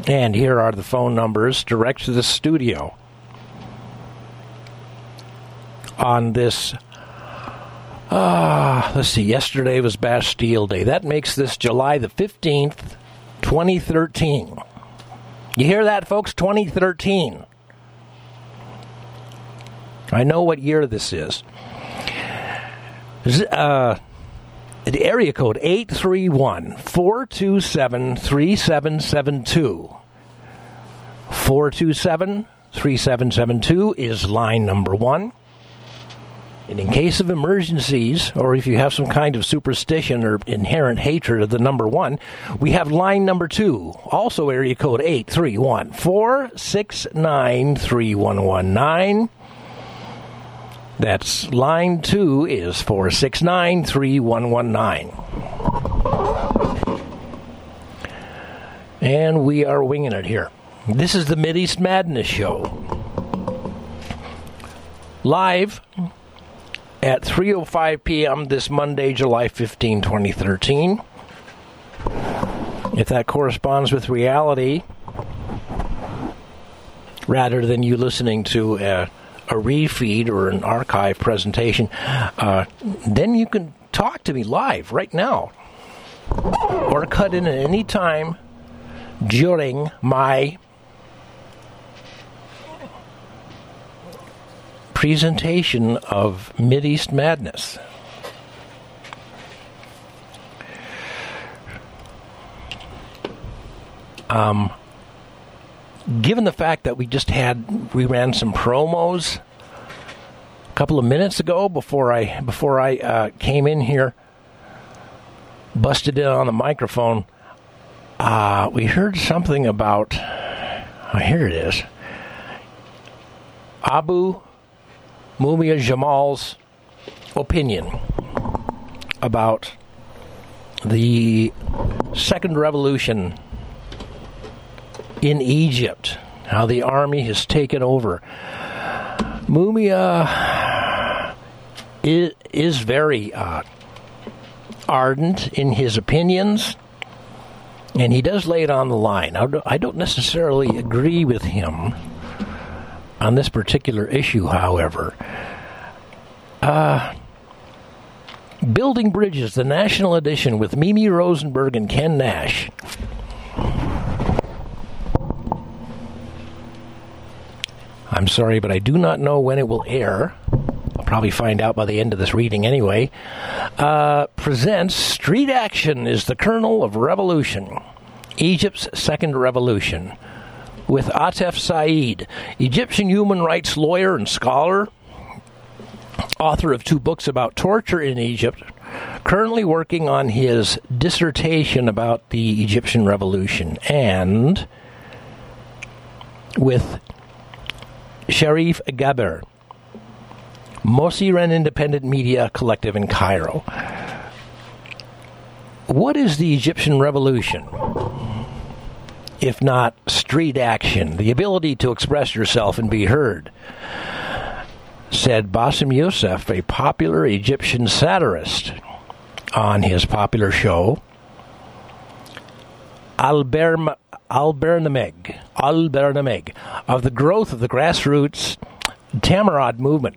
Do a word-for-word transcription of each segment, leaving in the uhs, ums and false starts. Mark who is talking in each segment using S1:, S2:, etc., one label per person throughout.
S1: And here are the phone numbers direct to the studio on this, uh, let's see, yesterday was Bastille Day. That makes this July the fifteenth, twenty thirteen. You hear that, folks? twenty thirteen. I know what year this is. Uh, the area code eight three one, four two seven, three seven seven two. four two seven, three seven seven two is line number one. And in case of emergencies, or if you have some kind of superstition or inherent hatred of the number one, we have line number two, also area code eight three one, four six nine, three one one nine. That's line two is four six nine, three one one nine. And we are winging it here. This is the Mideast Madness Show. Live at three oh five p.m. this Monday, July fifteenth, twenty thirteen. If that corresponds with reality, rather than you listening to a, a refeed or an archive presentation, uh, then you can talk to me live right now. Or cut in at any time during my presentation of Mideast Madness. Um, given the fact that we just had, we ran some promos a couple of minutes ago before I before I uh, came in here, busted in on the microphone. Uh, we heard something about. Oh, here it is. Abu Mumia Jamal's opinion about the second revolution in Egypt, how the army has taken over. Mumia is, is very uh, ardent in his opinions, and he does lay it on the line. I don't necessarily agree with him on this particular issue, however. Uh, Building Bridges, the National Edition with Mimi Rosenberg and Ken Nash. I'm sorry, but I do not know when it will air. I'll probably find out by the end of this reading anyway. Uh, presents Street Action is the Kernel of Revolution. Egypt's Second Revolution. With Atef Said, Egyptian human rights lawyer and scholar, author of two books about torture in Egypt, currently working on his dissertation about the Egyptian Revolution, and with Sharif Gaber, Mosiren Independent Media Collective in Cairo. What is the Egyptian Revolution, if not street action, the ability to express yourself and be heard? Said Bassem Youssef, a popular Egyptian satirist, on his popular show, Al-Bernameg, Al-Bernameg, of the growth of the grassroots Tamarod movement.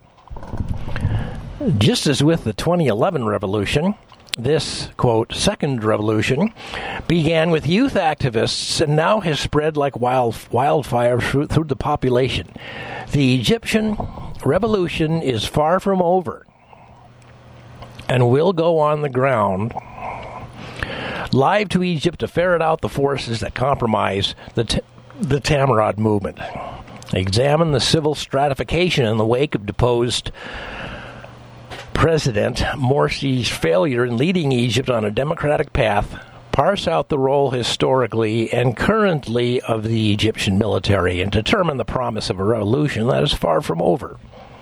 S1: Just as with the twenty eleven revolution, this, quote, second revolution began with youth activists and now has spread like wild, wildfire through, through the population. The Egyptian revolution is far from over and will go on the ground live to Egypt to ferret out the forces that compromise the, t- the Tamarod movement. Examine the civil stratification in the wake of deposed President Morsi's failure in leading Egypt on a democratic path, parse out the role historically and currently of the Egyptian military, and determine the promise of a revolution that is far from over.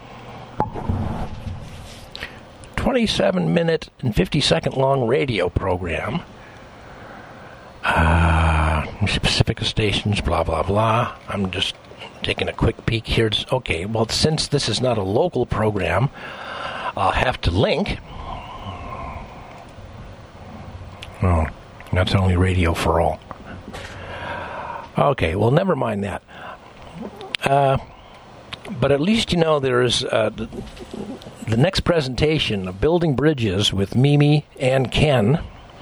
S1: twenty-seven minute and fifty second long radio program. Uh, Pacifica stations, blah, blah, blah. I'm just taking a quick peek here. Okay, well, since this is not a local program, I'll have to link. Oh, that's only radio for all. Okay, well, never mind that. Uh, but at least you know there's uh, the, the next presentation of Building Bridges with Mimi and Ken.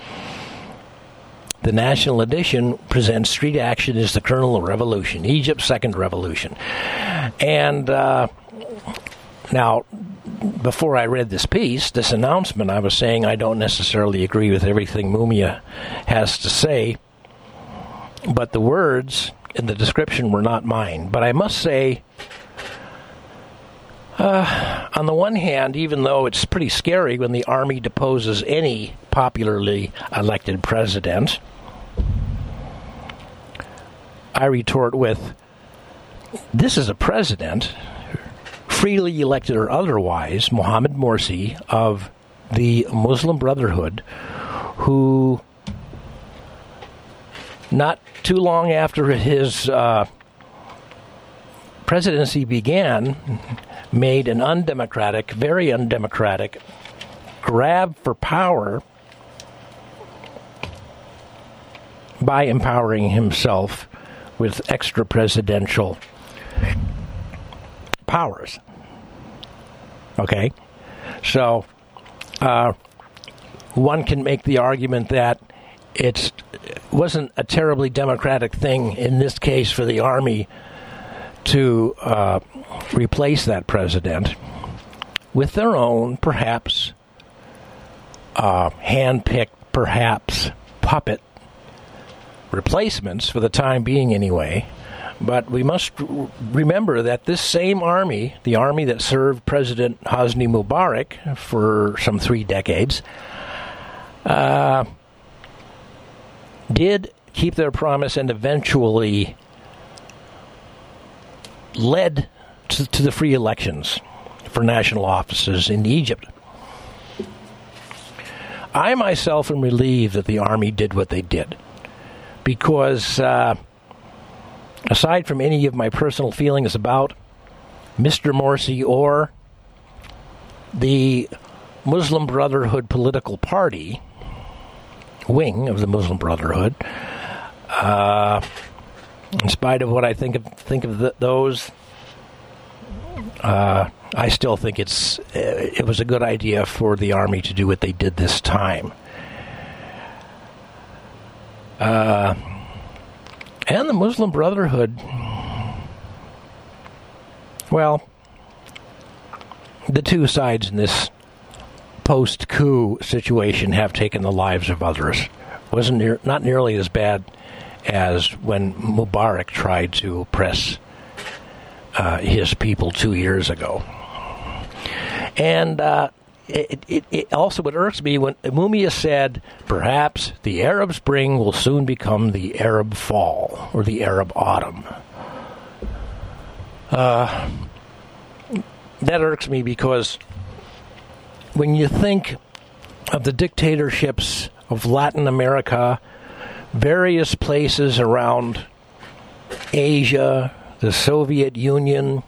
S1: The National Edition presents Street Action is the Kernel of Revolution, Egypt's Second Revolution. And uh, now, before I read this piece, this announcement, I was saying I don't necessarily agree with everything Mumia has to say, but the words in the description were not mine. But I must say, uh, on the one hand, even though it's pretty scary when the army deposes any popularly elected president, I retort with, this is a president, freely elected or otherwise, Mohammed Morsi of the Muslim Brotherhood, who not too long after his uh, presidency began, made an undemocratic, very undemocratic grab for power by empowering himself with extra presidential powers. Okay? So, uh, one can make the argument that it wasn't a terribly democratic thing in this case for the army to uh, replace that president with their own, perhaps, uh, hand-picked, perhaps, puppet replacements for the time being anyway. But we must remember that this same army, the army that served President Hosni Mubarak for some three decades, uh, did keep their promise and eventually led to, to the free elections for national offices in Egypt. I myself am relieved that the army did what they did, because uh, aside from any of my personal feelings about Mister Morsi or the Muslim Brotherhood political party, wing of the Muslim Brotherhood, uh, in spite of what I think of think of the, those, uh, I still think it's it was a good idea for the army to do what they did this time. Uh, and the Muslim Brotherhood, well, the two sides in this post-coup situation have taken the lives of others. Wasn't near, not nearly as bad as when Mubarak tried to oppress uh, his people two years ago. And uh, it, it, it also what irks me when Mumia said, perhaps the Arab Spring will soon become the Arab Fall or the Arab Autumn. Uh, that irks me because when you think of the dictatorships of Latin America, various places around Asia, the Soviet Union,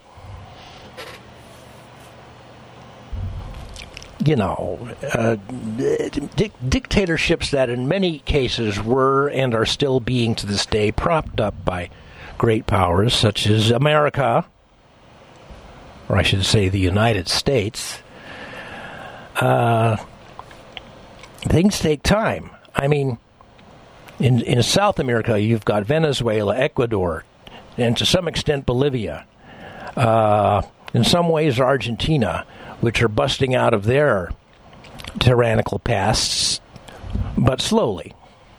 S1: you know, uh, di- dictatorships that in many cases were and are still being to this day propped up by great powers such as America, or I should say the United States. Uh, things take time. I mean, in in South America, you've got Venezuela, Ecuador, and to some extent Bolivia. Uh, in some ways, Argentina, which are busting out of their tyrannical pasts, but slowly.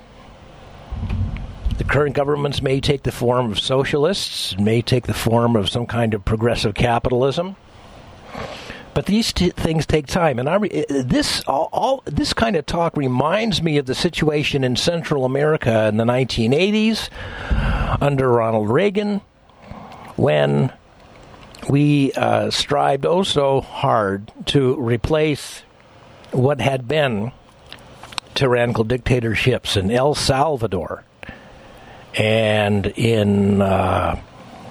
S1: The current governments may take the form of socialists, may take the form of some kind of progressive capitalism. But these t- things take time, and I re- this all, all this kind of talk reminds me of the situation in Central America in the nineteen eighties under Ronald Reagan, when we uh, strived oh so hard to replace what had been tyrannical dictatorships in El Salvador and in uh,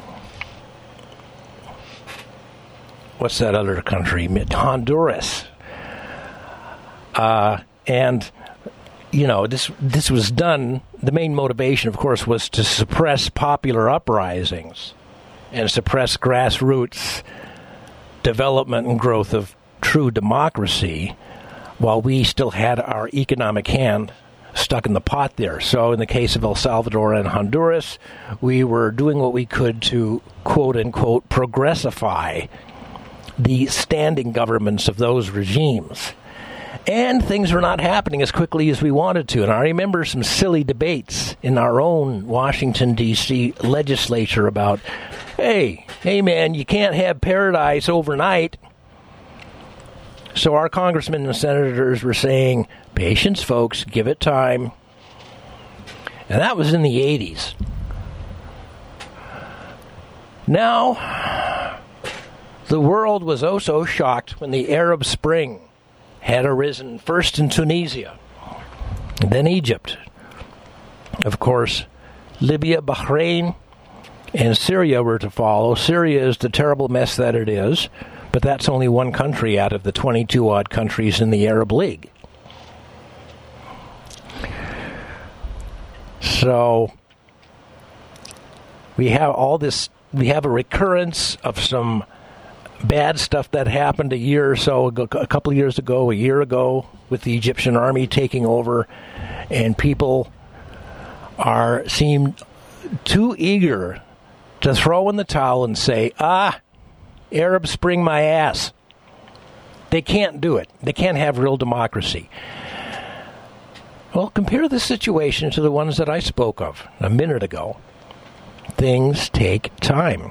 S1: what's that other country? Honduras. Uh, and, you know, this this was done the main motivation, of course, was to suppress popular uprisings and suppress grassroots development and growth of true democracy, while we still had our economic hand stuck in the pot there. So in the case of El Salvador and Honduras, we were doing what we could to, quote-unquote, progressify the standing governments of those regimes. And things were not happening as quickly as we wanted to. And I remember some silly debates in our own Washington, D C legislature about, hey, hey man, you can't have paradise overnight. So our congressmen and senators were saying, patience, folks, give it time. And that was in the eighties. Now, the world was oh so shocked when the Arab Spring had arisen, first in Tunisia, then Egypt. Of course, Libya, Bahrain, and Syria were to follow. Syria is the terrible mess that it is, but that's only one country out of the twenty-two odd countries in the Arab League. So we have all this, we have a recurrence of some bad stuff that happened a year or so ago, a couple of years ago, a year ago, with the Egyptian army taking over, and people are seem too eager to throw in the towel and say, ah, Arab Spring my ass. They can't do it. They can't have real democracy. Well, compare the situation to the ones that I spoke of a minute ago. Things take time.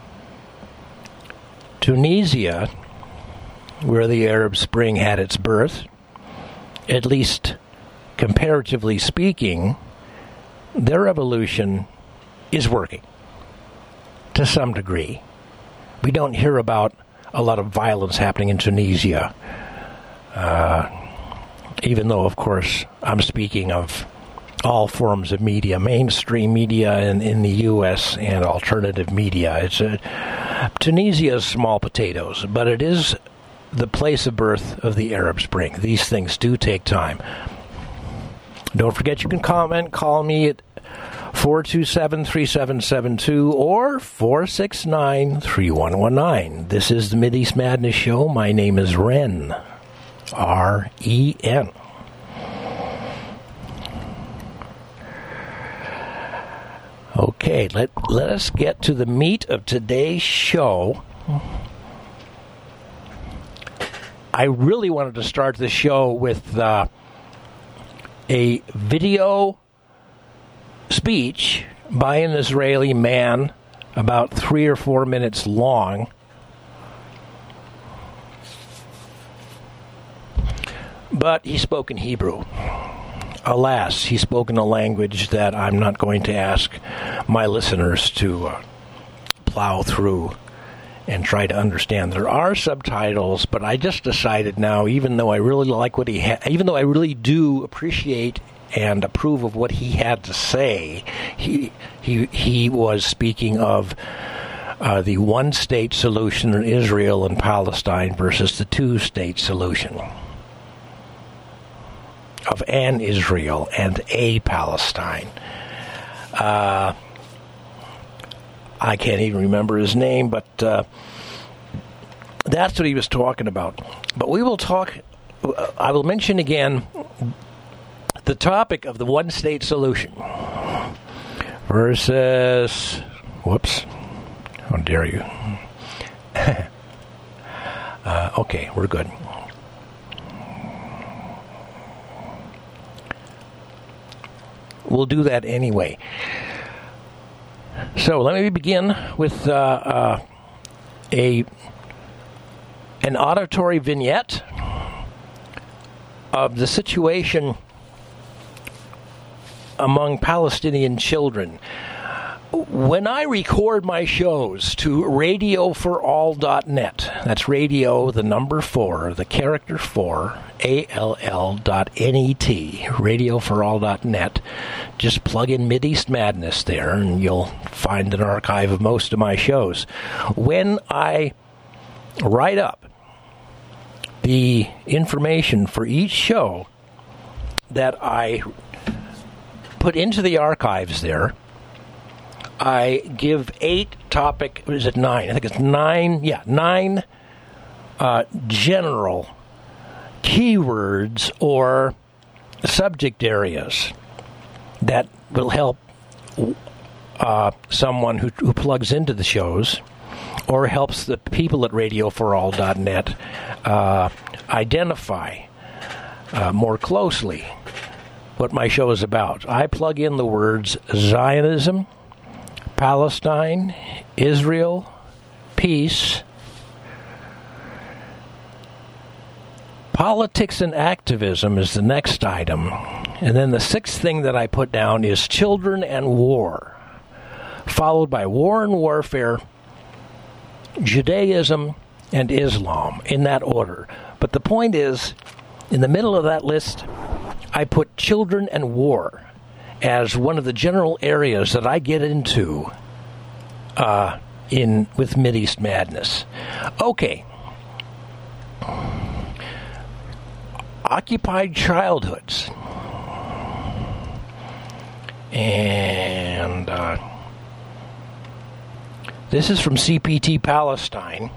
S1: Tunisia, where the Arab Spring had its birth, at least comparatively speaking, their revolution is working to some degree. We don't hear about a lot of violence happening in Tunisia, uh, even though, of course, I'm speaking of all forms of media, mainstream media in, in the U S and alternative media. It's a, Tunisia is small potatoes, but it is the place of birth of the Arab Spring. These things do take time. Don't forget you can comment, call me at four two seven, three seven seven two or four six nine, three one one nine. This is the Mideast Madness Show. My name is Ren, R E N. Okay, let, let us get to the meat of today's show. I really wanted to start the show with uh, a video speech by an Israeli man, about three or four minutes long. But he spoke in Hebrew. Alas, he spoke in a language that I'm not going to ask my listeners to uh, plow through and try to understand. There are subtitles, but I just decided now, even though I really like what he ha- even though I really do appreciate and approve of what he had to say, he he he was speaking of uh, the one-state solution in Israel and Palestine versus the two-state solution of an Israel and a Palestine. Uh, I can't even remember his name, but uh, that's what he was talking about. But we will talk, I will mention again the topic of the one-state solution versus, whoops, how dare you. uh, okay, we're good. We'll do that anyway. So let me begin with uh, uh, a an auditory vignette of the situation among Palestinian children. When I record my shows to radio for all dot net, that's radio, the number four, the character four, A L L dot N E T, radio for all dot net. Just plug in Mideast Madness there, and you'll find an archive of most of my shows. When I write up the information for each show that I put into the archives there, I give eight topic, is it nine? I think it's nine, yeah, nine uh, general keywords or subject areas that will help uh, someone who, who plugs into the shows or helps the people at radio for all dot net uh, identify uh, more closely what my show is about. I plug in the words Zionism, Palestine, Israel, peace, politics and activism is the next item. And then the sixth thing that I put down is children and war, followed by war and warfare, Judaism, and Islam, in that order. But the point is, in the middle of that list, I put children and war as one of the general areas that I get into uh, in with Mideast Madness. Okay. Occupied childhoods. And uh, this is from C P T Palestine.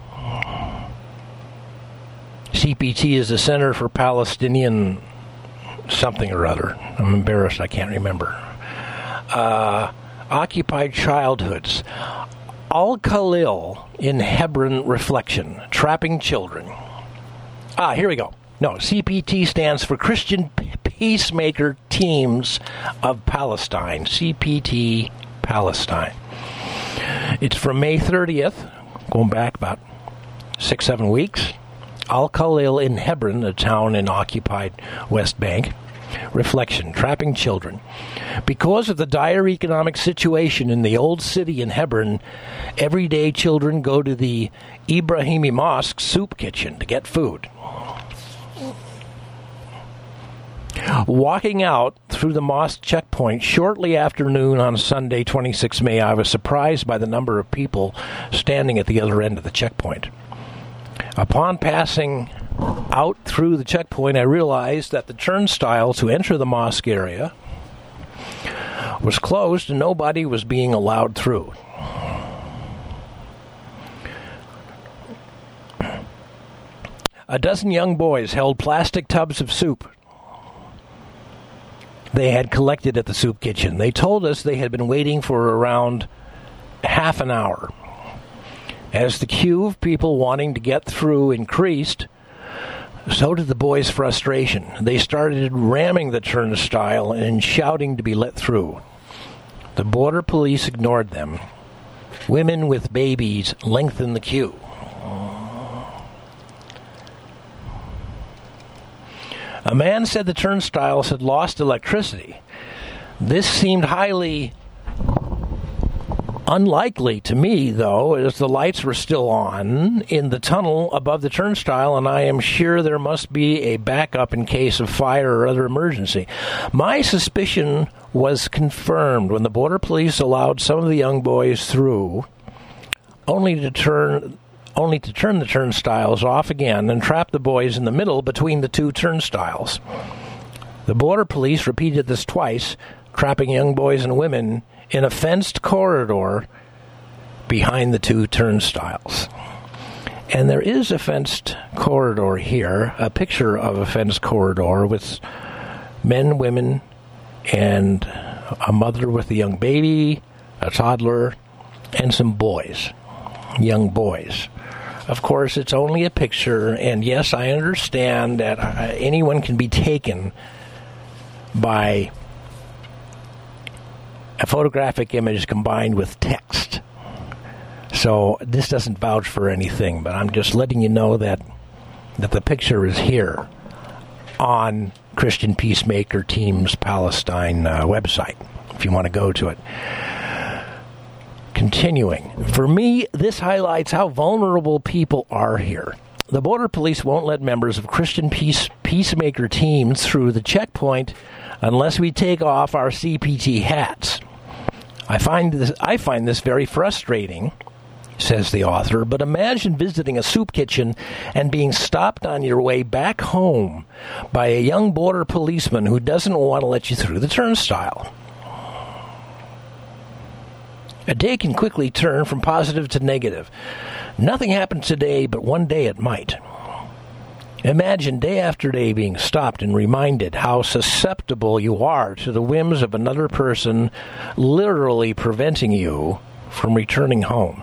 S1: C P T is the Center for Palestinian something or other. I'm embarrassed, I can't remember. Uh, occupied childhoods. Al-Khalil in Hebron Reflection, Trapping Children. Ah, here we go. No, C P T stands for Christian Peacemaker Teams of Palestine. C P T Palestine. It's from May thirtieth, going back about six, seven weeks. Al-Khalil in Hebron, a town in occupied West Bank. Reflection, Trapping Children. Because of the dire economic situation in the old city in Hebron, everyday children go to the Ibrahimi Mosque soup kitchen to get food. Walking out through the mosque checkpoint shortly after noon on Sunday, the twenty-sixth of May, I was surprised by the number of people standing at the other end of the checkpoint. Upon passing out through the checkpoint, I realized that the turnstile to enter the mosque area was closed and nobody was being allowed through. A dozen young boys held plastic tubs of soup they had collected at the soup kitchen. They told us they had been waiting for around half an hour. As the queue of people wanting to get through increased, so did the boys' frustration. They started ramming the turnstile and shouting to be let through. The border police ignored them. Women with babies lengthened the queue. A man said the turnstiles had lost electricity. This seemed highly unlikely to me, though, as the lights were still on in the tunnel above the turnstile, and I am sure there must be a backup in case of fire or other emergency. My suspicion was confirmed when the border police allowed some of the young boys through, only to turn only to turn the turnstiles off again and trap the boys in the middle between the two turnstiles. The border police repeated this twice, trapping young boys and women in a fenced corridor behind the two turnstiles. And there is a fenced corridor here, a picture of a fenced corridor with men, women, and a mother with a young baby, a toddler, and some boys, young boys. Of course, it's only a picture, and yes, I understand that uh, anyone can be taken by a photographic image combined with text. So this doesn't vouch for anything, but I'm just letting you know that that the picture is here on Christian Peacemaker Teams Palestine uh, website, if you want to go to it. Continuing. For me, this highlights how vulnerable people are here. The border police won't let members of Christian peace, Peacemaker teams through the checkpoint unless we take off our C P T hats. I find this, I find this very frustrating, says the author, but imagine visiting a soup kitchen and being stopped on your way back home by a young border policeman who doesn't want to let you through the turnstile. A day can quickly turn from positive to negative. Nothing happens today, but one day it might. Imagine day after day being stopped and reminded how susceptible you are to the whims of another person, literally preventing you from returning home.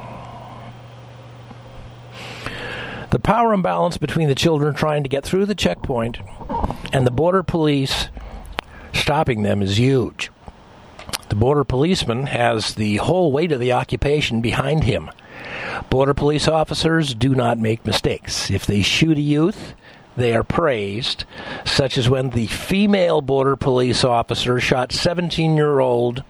S1: The power imbalance between the children trying to get through the checkpoint and the border police stopping them is huge. The border policeman has the whole weight of the occupation behind him. Border police officers do not make mistakes. If they shoot a youth, they are praised, such as when the female border police officer shot seventeen-year-old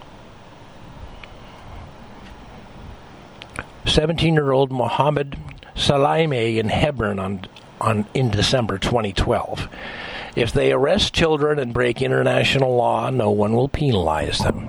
S1: seventeen-year-old Mohammed Salameh in Hebron on, on in December twenty twelve. If they arrest children and break international law, no one will penalize them.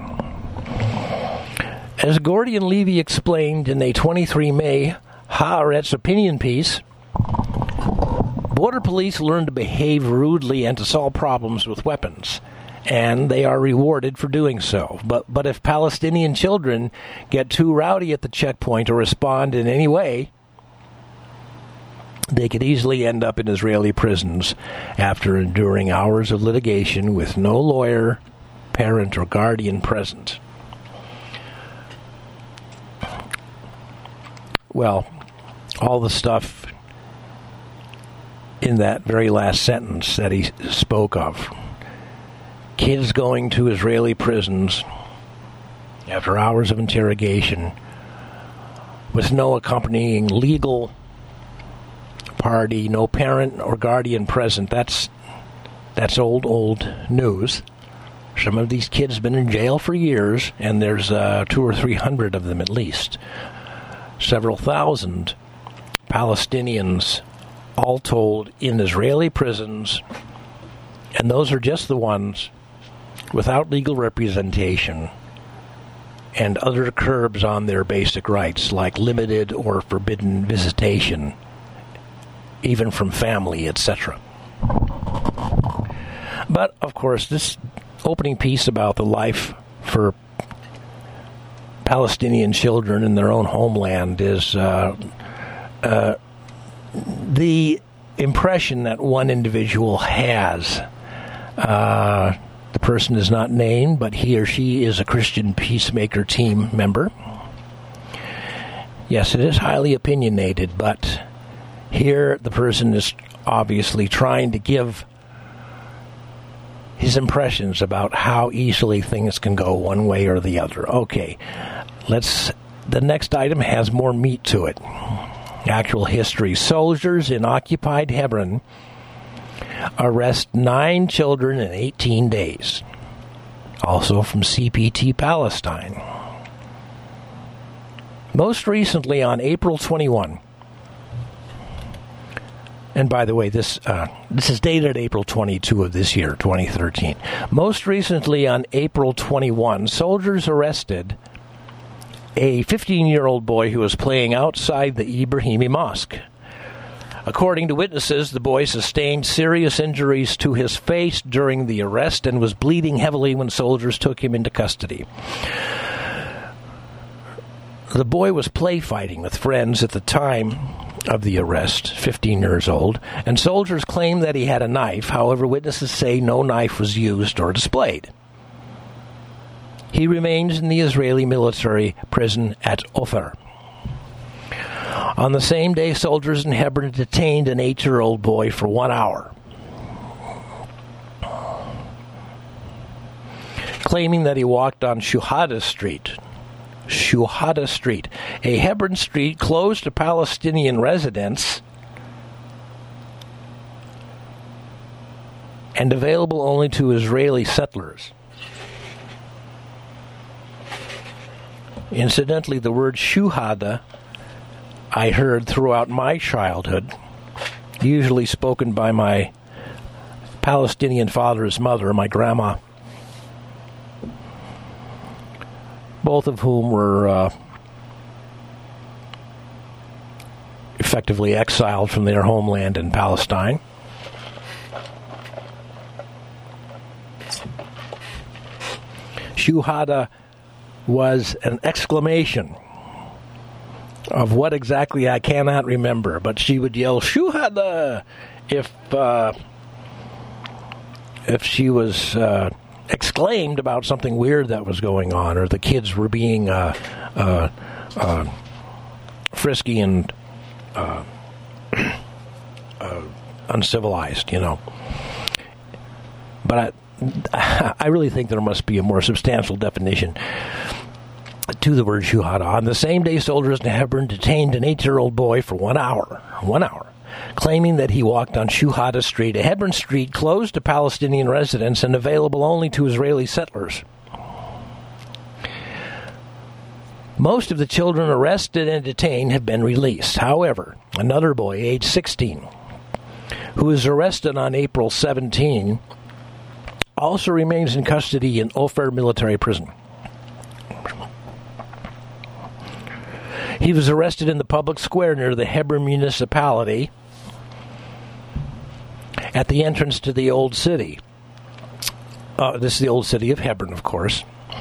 S1: As Gordian Levy explained in a twenty-three May Haaretz opinion piece, border police learn to behave rudely and to solve problems with weapons, and they are rewarded for doing so. But, but if Palestinian children get too rowdy at the checkpoint or respond in any way, they could easily end up in Israeli prisons after enduring hours of litigation with no lawyer, parent, or guardian present. Well, all the stuff in that very last sentence that he spoke of. Kids going to Israeli prisons after hours of interrogation with no accompanying legal party, no parent or guardian present. That's that's old, old news. Some of these kids have been in jail for years, and there's uh, two or three hundred of them at least. Several thousand Palestinians, all told, in Israeli prisons, and those are just the ones without legal representation and other curbs on their basic rights, like limited or forbidden visitation, even from family, et cetera. But, of course, this opening piece about the life for Palestinian children in their own homeland is uh, uh, the impression that one individual has. Uh, the person is not named, but he or she is a Christian Peacemaker team member. Yes, it is highly opinionated, but here the person is obviously trying to give his impressions about how easily things can go one way or the other. Okay, let's. The next item has more meat to it. Actual history. Soldiers in occupied Hebron arrest nine children in eighteen days. Also from C P T Palestine. Most recently on April twenty-first. And by the way, this uh, this is dated April twenty-second of this year, twenty thirteen. Most recently on April twenty-first, soldiers arrested a fifteen-year-old boy who was playing outside the Ibrahimi Mosque. According to witnesses, the boy sustained serious injuries to his face during the arrest and was bleeding heavily when soldiers took him into custody. The boy was play fighting with friends at the time of the arrest, fifteen years old, and soldiers claim that he had a knife. However, witnesses say no knife was used or displayed. He remains in the Israeli military prison at Ofer. On the same day, soldiers in Hebron detained an eight-year-old boy for one hour, claiming that he walked on Shuhada Street. Shuhada Street, a Hebron street closed to Palestinian residents and available only to Israeli settlers. Incidentally, the word Shuhada I heard throughout my childhood, usually spoken by my Palestinian father's mother, my grandma, both of whom were uh, effectively exiled from their homeland in Palestine. Shuhada was an exclamation of what exactly I cannot remember, but she would yell "Shuhada" if uh, if she was uh, exclaimed about something weird that was going on, or the kids were being uh, uh, uh, frisky and uh, uh, uncivilized, you know. But I, I really think there must be a more substantial definition to the word shuhada. On the same day, soldiers in Hebron detained an eight-year-old boy for one hour, one hour, claiming that he walked on Shuhada Street, a Hebron street closed to Palestinian residents and available only to Israeli settlers. Most of the children arrested and detained have been released. However, another boy, age sixteen, who was arrested on April seventeenth, also remains in custody in Ofer military prison. He was arrested in the public square near the Hebron municipality at the entrance to the old city. Uh, this is the old city of Hebron, of course,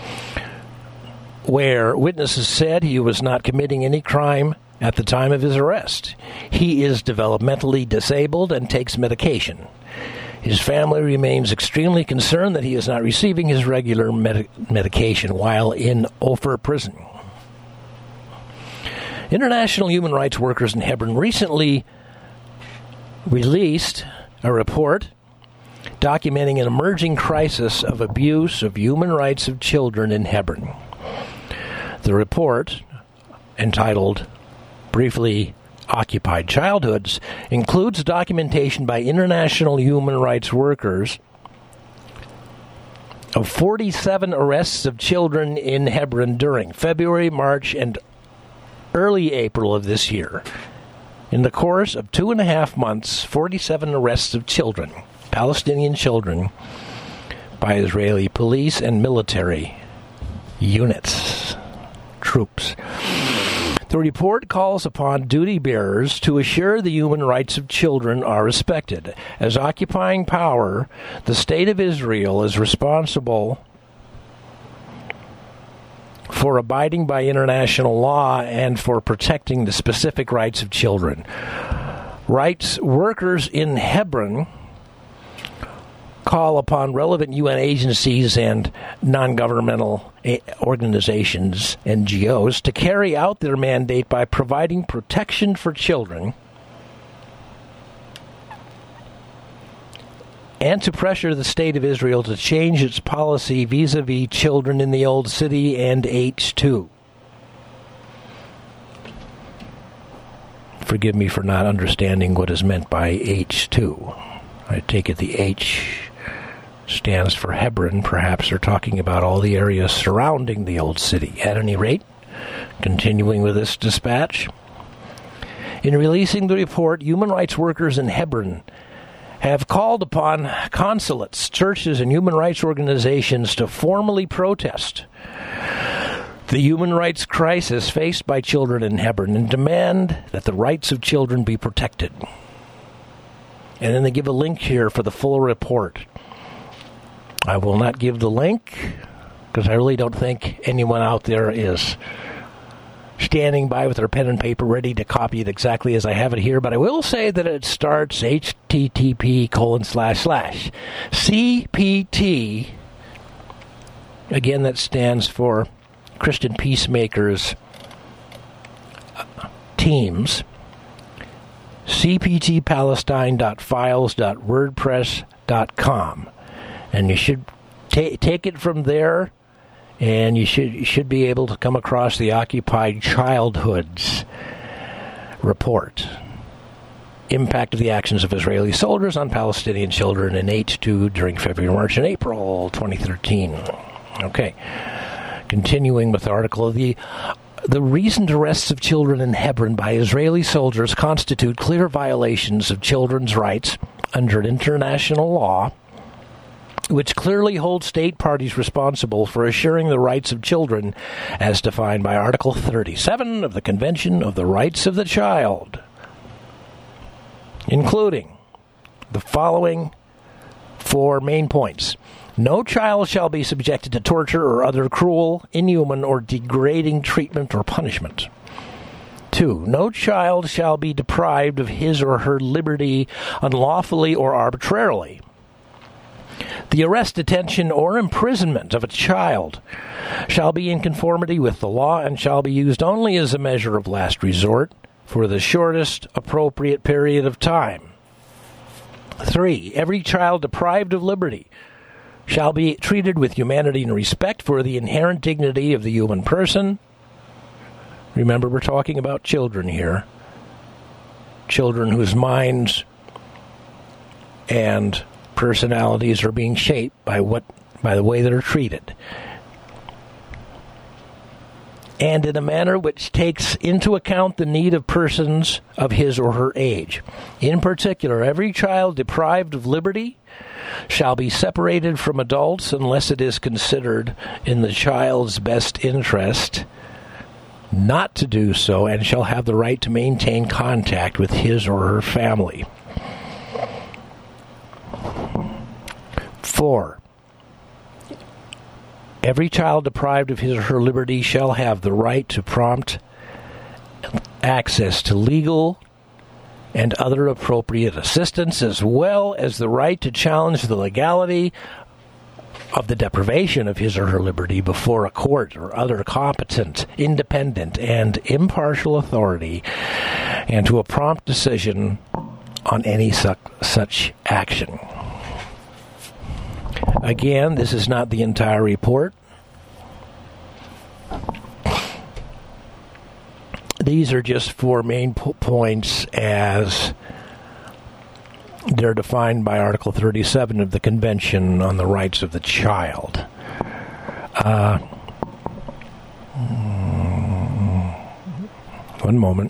S1: where witnesses said he was not committing any crime at the time of his arrest. He is developmentally disabled and takes medication. His family remains extremely concerned that he is not receiving his regular med- medication while in Ofer prison. International human rights workers in Hebron recently released a report documenting an emerging crisis of abuse of human rights of children in Hebron. The report, entitled briefly Occupied Childhoods, includes documentation by international human rights workers of forty-seven arrests of children in Hebron during February, March, and early April of this year. In the course of two and a half months, forty-seven arrests of children, Palestinian children, by Israeli police and military units, troops. The report calls upon duty bearers to assure the human rights of children are respected. As occupying power, the State of Israel is responsible for abiding by international law and for protecting the specific rights of children. Rights workers in Hebron call upon relevant U N agencies and non-governmental organizations, N G Os, to carry out their mandate by providing protection for children and to pressure the State of Israel to change its policy vis-a-vis children in the Old City and H two. Forgive me for not understanding what is meant by H two. I take it the H stands for Hebron. Perhaps they're talking about all the areas surrounding the Old City. At any rate, continuing with this dispatch, in releasing the report, human rights workers in Hebron have called upon consulates, churches, and human rights organizations to formally protest the human rights crisis faced by children in Hebron and demand that the rights of children be protected. And then they give a link here for the full report. I will not give the link because I really don't think anyone out there is standing by with their pen and paper ready to copy it exactly as I have it here, but I will say that it starts H T T P colon slash slash C P T. Again, that stands for Christian Peacemakers Teams. C P T palestine dot files dot wordpress dot com. And you should ta- take it from there, and you should you should be able to come across the Occupied Childhoods report. Impact of the actions of Israeli soldiers on Palestinian children in H two during February, March, and April twenty thirteen. Okay. Continuing with the article, the The recent arrests of children in Hebron by Israeli soldiers constitute clear violations of children's rights under international law, which clearly holds state parties responsible for assuring the rights of children as defined by Article thirty-seven of the Convention of the Rights of the Child, including the following four main points. No child shall be subjected to torture or other cruel, inhuman, or degrading treatment or punishment. Two, no child shall be deprived of his or her liberty unlawfully or arbitrarily. The arrest, detention, or imprisonment of a child shall be in conformity with the law and shall be used only as a measure of last resort for the shortest appropriate period of time. Three, every child deprived of liberty shall be treated with humanity and respect for the inherent dignity of the human person. Remember, we're talking about children here. Children whose minds and personalities are being shaped by what by the way they're treated, and in a manner which takes into account the need of persons of his or her age. In particular, every child deprived of liberty shall be separated from adults unless it is considered in the child's best interest not to do so, and shall have the right to maintain contact with his or her family. Four, every child deprived of his or her liberty shall have the right to prompt access to legal and other appropriate assistance, as well as the right to challenge the legality of the deprivation of his or her liberty before a court or other competent, independent, and impartial authority, and to a prompt decision on any su- such action. Again, this is not the entire report. These are just four main po- points as they're defined by Article thirty-seven of the Convention on the Rights of the Child. Uh, one moment.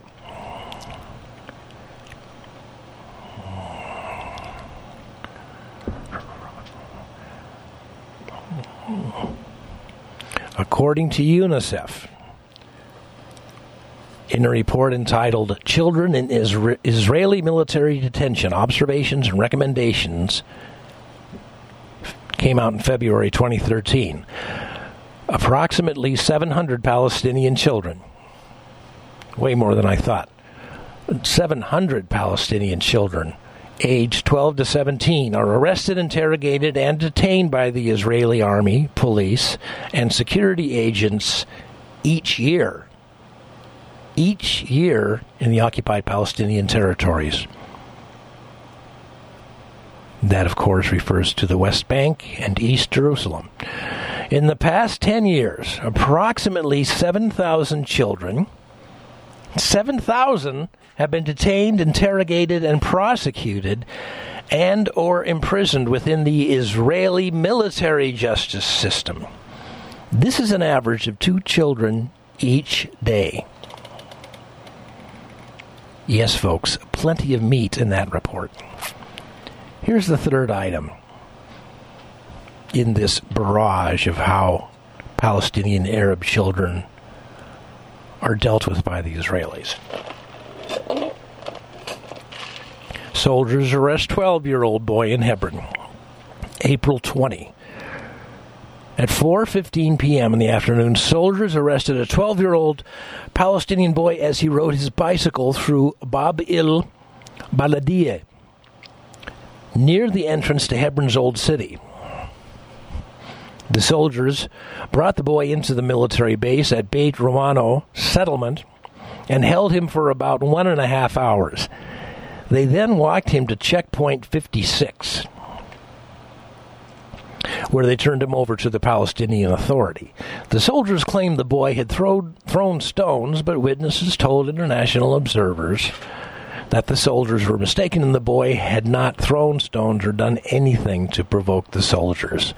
S1: According to UNICEF, in a report entitled Children in Isra- Israeli Military Detention, Observations and Recommendations, came out in February twenty thirteen, approximately seven hundred Palestinian children, way more than I thought, seven hundred Palestinian children aged twelve to seventeen are arrested, interrogated, and detained by the Israeli army, police, and security agents each year. Each year in the occupied Palestinian territories. That, of course, refers to the West Bank and East Jerusalem. In the past ten years, approximately seven thousand children, seven thousand have been detained, interrogated, and prosecuted and or imprisoned within the Israeli military justice system. This is an average of two children each day. Yes, folks, plenty of meat in that report. Here's the third item in this barrage of how Palestinian Arab children are dealt with by the Israelis. Soldiers arrest twelve-year-old boy in Hebron, April twentieth. At four fifteen p.m. in the afternoon, soldiers arrested a twelve-year-old Palestinian boy as he rode his bicycle through Bab el Baladiyeh, near the entrance to Hebron's Old City. The soldiers brought the boy into the military base at Beit Romano settlement and held him for about one and a half hours. They then walked him to checkpoint fifty-six, where they turned him over to the Palestinian Authority. The soldiers claimed the boy had thrown, thrown stones, but witnesses told international observers that the soldiers were mistaken and the boy had not thrown stones or done anything to provoke the soldiers.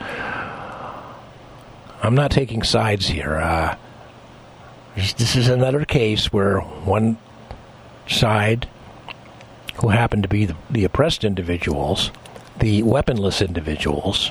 S1: I'm not taking sides here. Uh, this is another case where one side, who happened to be the, the oppressed individuals, the weaponless individuals,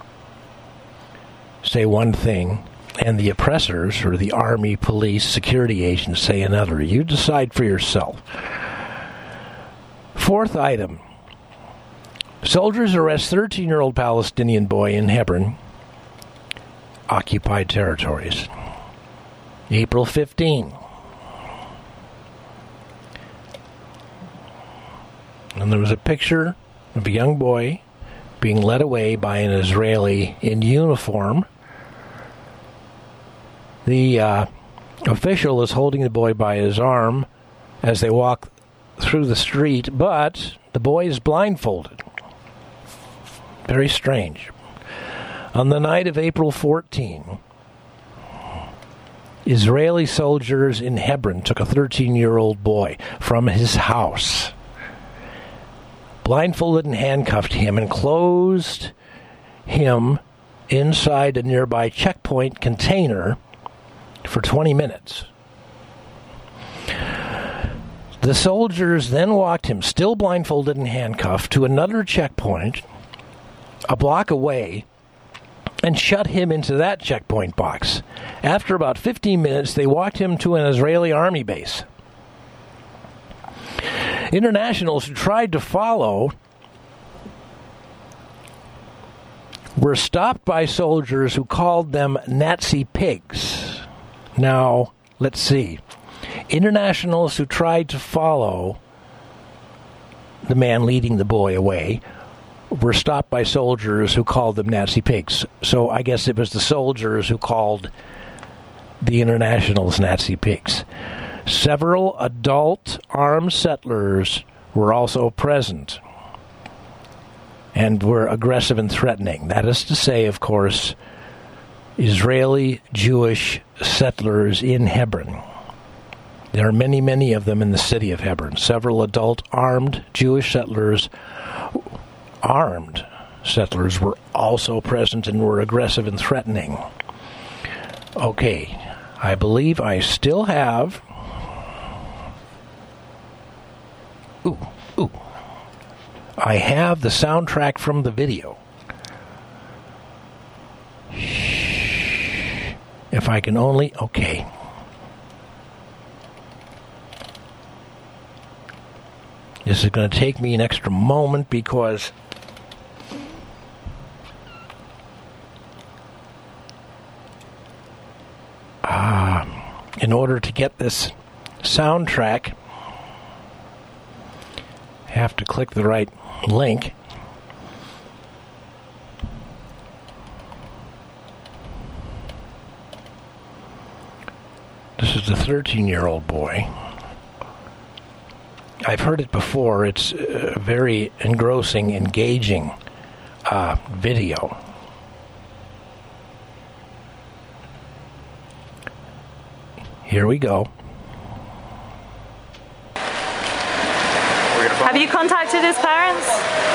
S1: say one thing, and the oppressors, or the army, police, security agents, say another. You decide for yourself. Fourth item. Soldiers arrest thirteen-year-old Palestinian boy in Hebron, occupied territories. April fifteenth. And there was a picture of a young boy being led away by an Israeli in uniform. The uh, official is holding the boy by his arm as they walk through the street, but the boy is blindfolded. Very strange. On the night of April fourteenth, Israeli soldiers in Hebron took a thirteen-year-old boy from his house, blindfolded and handcuffed him, and closed him inside a nearby checkpoint container for twenty minutes. The soldiers then walked him, still blindfolded and handcuffed, to another checkpoint a block away and shut him into that checkpoint box. After about fifteen minutes, they walked him to an Israeli army base. Internationals who tried to follow were stopped by soldiers who called them Nazi pigs. Now, let's see. Internationals who tried to follow the man leading the boy away were stopped by soldiers who called them Nazi pigs. So I guess it was the soldiers who called the internationals Nazi pigs. Several adult armed settlers were also present and were aggressive and threatening. That is to say, of course, Israeli Jewish settlers in Hebron. There are many, many of them in the city of Hebron. Several adult armed Jewish settlers, armed settlers were also present and were aggressive and threatening. Okay, I believe I still have... Ooh, ooh. I have the soundtrack from the video. If I can only... Okay. This is going to take me an extra moment because uh, in order to get this soundtrack, I have to click the right link. This is the thirteen-year-old boy. I've heard it before. It's a very engrossing, engaging uh, video. Here we go.
S2: Have you contacted his parents?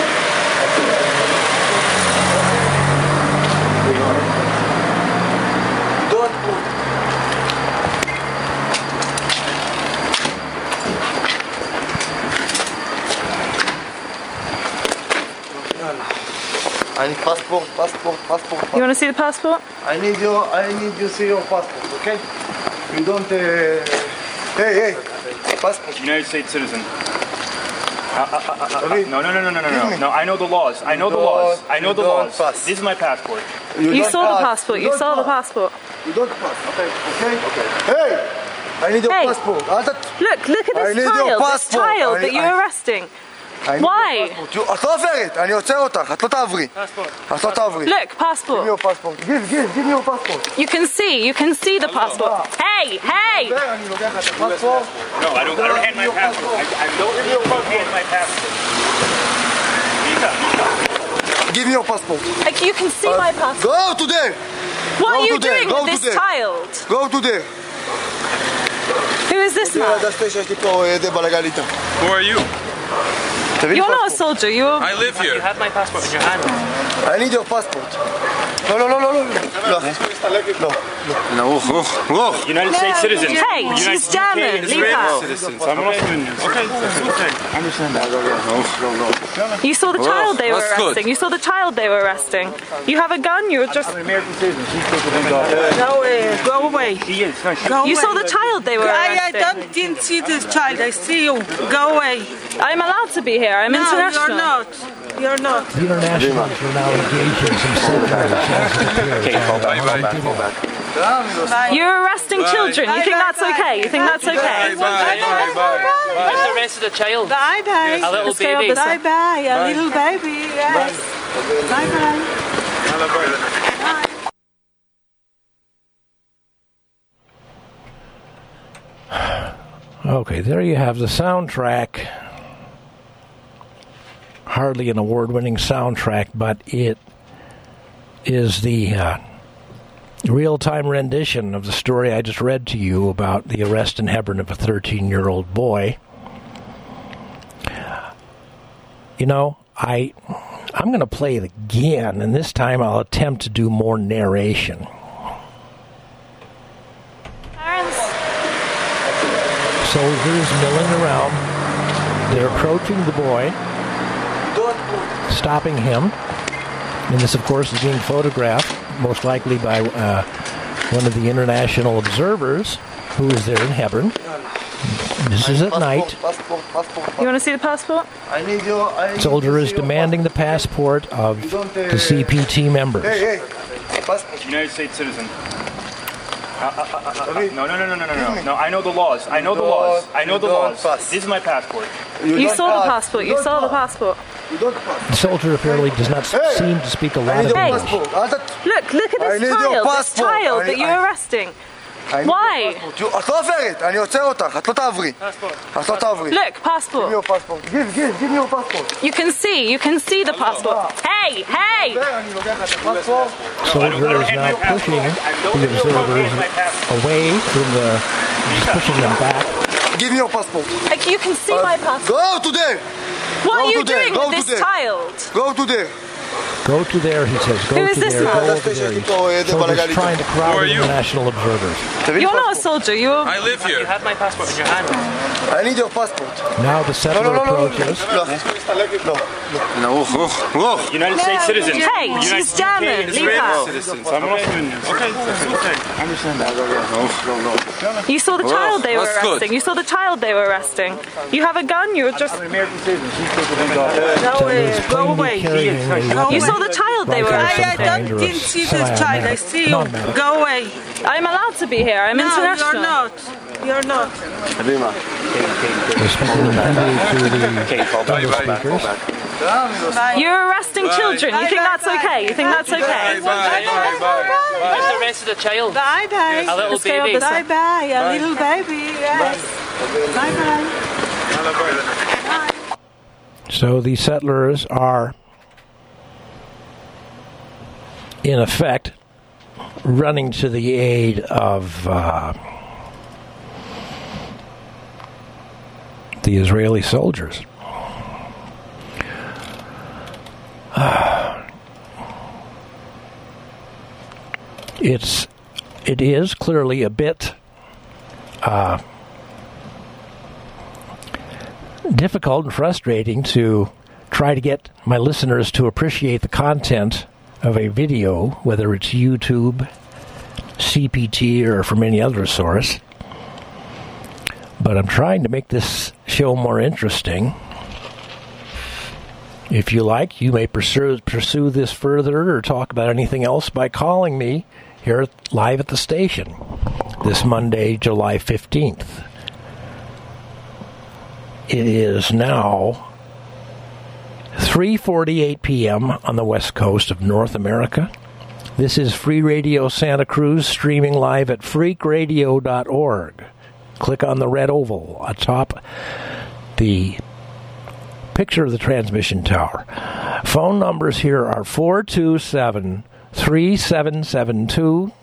S3: I need passport, passport, passport, passport.
S2: You want to see the passport?
S3: I need your, I need you to see your passport, okay? You don't, uh... Hey, hey, passport.
S4: United States citizen. Uh, uh, uh, uh, uh, no, no, no, no, no, no, no. No, I know the laws. I know the laws. I know the laws.
S3: Pass.
S4: This is my passport.
S3: You,
S2: you
S3: don't
S2: saw
S3: pass.
S2: the passport. You, you saw the passport.
S3: You don't pass. Okay, okay, okay. Hey, I need your
S2: hey.
S3: passport.
S2: Look, look at this child. This child that you're arresting. Why?
S3: את לא עוברת, אני עוצר אותך, את לא תעברי. את לא תעברי.
S2: Look, passport.
S3: Give me your passport. Give, give, give me your passport.
S2: You can see, you can see the passport. Hey, hey!
S3: אני לוקח את הפספורט.
S4: No, I don't, I don't hand my passport. I, I don't hand my passport.
S3: Give me your passport.
S2: Like, you can see my passport.
S3: Go to there.
S2: What
S3: Go
S2: are you
S3: to there.
S2: doing
S3: Go
S2: with
S3: to
S2: this
S3: there.
S2: child?
S3: Go to there.
S2: Who is this man?
S4: Who are you?
S2: You're not a soldier, you're...
S4: I live here. You have my passport in your hand.
S3: I need your passport. No, no, no, no, no. No. No.
S5: No, oh, oh.
S4: United States citizens.
S2: Hey,
S4: United
S2: she's German. Leave her.
S4: Citizens. I'm not doing this. Okay, okay. I understand that.
S2: You saw the child they were
S5: that's good.
S2: arresting. You saw the child they were arresting. You have a gun. You were just.
S3: I'm an American citizen. She's supposed to be
S6: Go away. Go away.
S4: She is. No, she
S6: Go
S2: You
S6: away.
S2: saw the child they were
S6: I, I
S2: arresting.
S6: don't didn't see this child. I see you. Go away.
S2: I'm allowed to be here. I'm
S6: No,
S2: international.
S6: you're not. You're not.
S1: The internationals are now engaged in some settlers.
S5: Okay, fall back, fall back, fall back.
S6: Bye.
S2: You're arresting children. You
S6: Bye,
S2: think
S6: bye,
S2: that's
S6: bye.
S2: okay? You think that's okay?
S6: Bye, bye, bye.
S7: Just arrested a child.
S6: Bye, bye.
S7: A little
S2: Let's stay on
S7: baby.
S2: this
S6: Bye,
S2: side.
S6: bye. A little baby. Yes. Bye, bye.
S1: Okay, there you have the soundtrack. Hardly an award-winning soundtrack, but it is the uh, real-time rendition of the story I just read to you about the arrest in Hebron of a thirteen-year-old boy. You know, I, I'm going to play it again, and this time I'll attempt to do more narration. Soldiers milling around. They're approaching the boy, stopping him. And this, of course, is being photographed, most likely by uh, one of the international observers who is there in Hebron. This is at night.
S3: Passport, passport,
S2: You want to see the passport?
S3: I need your. I need
S1: Soldier
S3: to
S1: is
S3: see your
S1: demanding the passport of the C P T members.
S3: Hey, hey. Passport.
S4: United States citizen. Uh, uh, uh, uh, uh, no, no, no, no, no, no, no. No, I know the laws. I know the laws. I know the laws. This is my passport.
S2: You
S3: don't
S2: saw the
S3: pass.
S2: passport. You
S3: don't
S2: saw the
S3: pass.
S2: passport.
S3: You don't pass.
S1: The soldier apparently does not
S3: Hey!
S1: seem to speak a
S3: I
S1: lot
S3: need
S1: of
S3: your
S2: Hey!
S1: English.
S3: passport. Ah, that-
S2: Look, look at
S3: I
S2: this
S3: need your
S2: child. This
S3: passport.
S2: child
S3: I-
S2: that you're
S3: I-
S2: arresting.
S3: I need
S2: Why?
S3: your passport. You- את לא עוברת, אני עוצר אותך, את לא תעברי. את לא תעברי.
S2: Look,
S3: Give me
S2: passport.
S3: your passport. Give, give, give me your passport.
S2: You can see. You can see the passport. Hey, hey!
S3: אני לוקח את הפספורט.
S1: Soldier is now pushing the observers away from the, he's pushing them back.
S3: Give me your passport.
S2: Like, you can see my passport.
S3: Go to there.
S2: What
S3: go
S2: are you
S3: to there,
S2: doing
S3: go
S2: with
S3: to
S2: this
S3: there.
S2: child?
S3: Go to there.
S1: Go to there, he says. Go
S2: Who
S1: to
S2: is this
S1: there.
S2: man?
S1: Go over there. He's- Soldier's trying to crowd
S5: are
S1: in
S5: you?
S1: the national observers.
S2: You're not a soldier. You're.
S5: I live
S7: You
S5: here.
S7: had my passport in your hand.
S3: I need your passport.
S1: Now the settler
S3: No, no, no, no, no.
S1: approaches.
S3: No. No.
S5: No, oh, oh.
S4: United States citizens.
S2: Hey,
S4: United
S2: she's German. Leave her.
S4: citizens. I'm not doing this. Okay, okay. I understand that.
S2: You saw the
S5: Oh,
S2: child they were
S5: that's good.
S2: arresting. You saw the child they were arresting. You have a gun. You were just.
S3: I'm an American citizen. She's supposed to be
S6: Go away.
S1: He's
S6: Go
S1: plainly
S6: away.
S1: carrying a weapon.
S2: You saw the child they were
S1: Like
S6: I,
S1: some
S6: I
S2: arresting.
S6: don't
S1: kind of
S6: didn't see this child. I see you.
S1: Semi-automatic.
S6: Go away.
S2: I'm allowed to be here. I'm
S6: No,
S2: international.
S6: you're not. You're not.
S5: קדימה.
S1: They're speaking in Hindi to the
S5: Okay, fall back, fall back, fall
S1: speakers.
S5: back.
S6: Bye.
S2: You're arresting children. You think that's okay? You think that's okay?
S7: Just arrested a child.
S6: Bye, bye.
S7: A little
S2: Let's stay on
S7: baby.
S2: this
S6: Bye, bye. A little baby. Yes. Bye, bye.
S1: So the settlers are, in effect, running to the aid of uh, the Israeli soldiers. Uh, it's it is clearly a bit uh, difficult and frustrating to try to get my listeners to appreciate the content of a video, whether it's YouTube, C P T, or from any other source. But I'm trying to make this show more interesting. If you like, you may pursue, pursue this further or talk about anything else by calling me here live at the station this Monday, July fifteenth. It is now three forty-eight p.m. on the west coast of North America. This is Free Radio Santa Cruz, streaming live at freak radio dot org. Click on the red oval atop the picture of the transmission tower. Phone numbers here are four two seven, three seven seven two.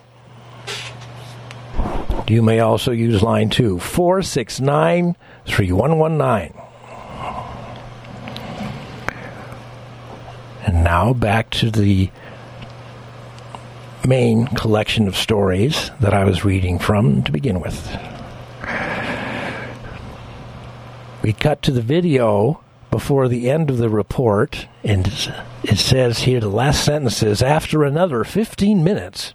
S1: You may also use line two, four six nine, three one one nine. And now back to the main collection of stories that I was reading from to begin with. We cut to the video before the end of the report, and it says here, the last sentence is, after another fifteen minutes,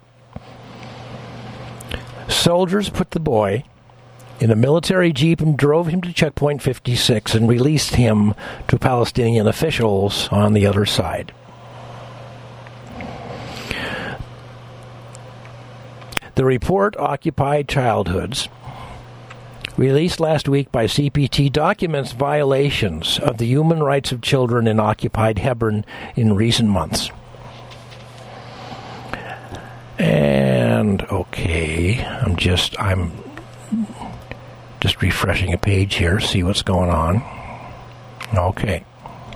S1: soldiers put the boy in a military jeep and drove him to checkpoint fifty-six and released him to Palestinian officials on the other side. The report, Occupied Childhoods, released last week by C P T, documents violations of the human rights of children in occupied Hebron in recent months. And, okay, I'm just, I'm just refreshing a page here, see what's going on. Okay.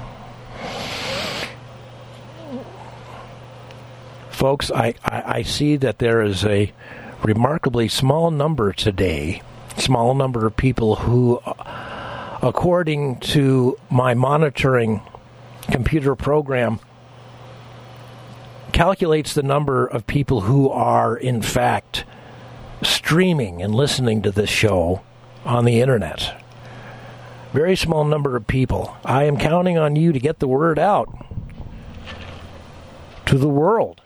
S1: Folks, I, I, I see that there is a remarkably small number today, small number of people who, according to my monitoring computer program, calculates the number of people who are, in fact, streaming and listening to this show on the internet. Very small number of people. I am counting on you to get the word out to the world.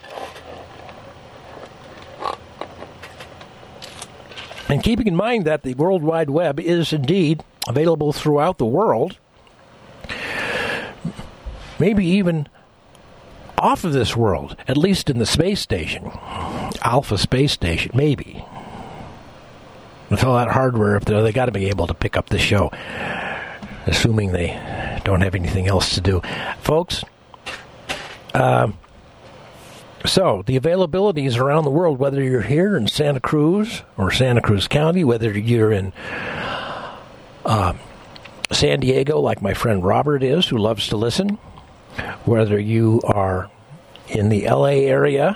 S1: And keeping in mind that the World Wide Web is indeed available throughout the world, maybe even off of this world, at least in the space station, Alpha Space Station, maybe. With all that hardware up there, they got to be able to pick up the show, assuming they don't have anything else to do. Folks, uh, so the availabilities around the world, whether you're here in Santa Cruz or Santa Cruz County, whether you're in uh, San Diego, like my friend Robert is, who loves to listen, whether you are in the L A area,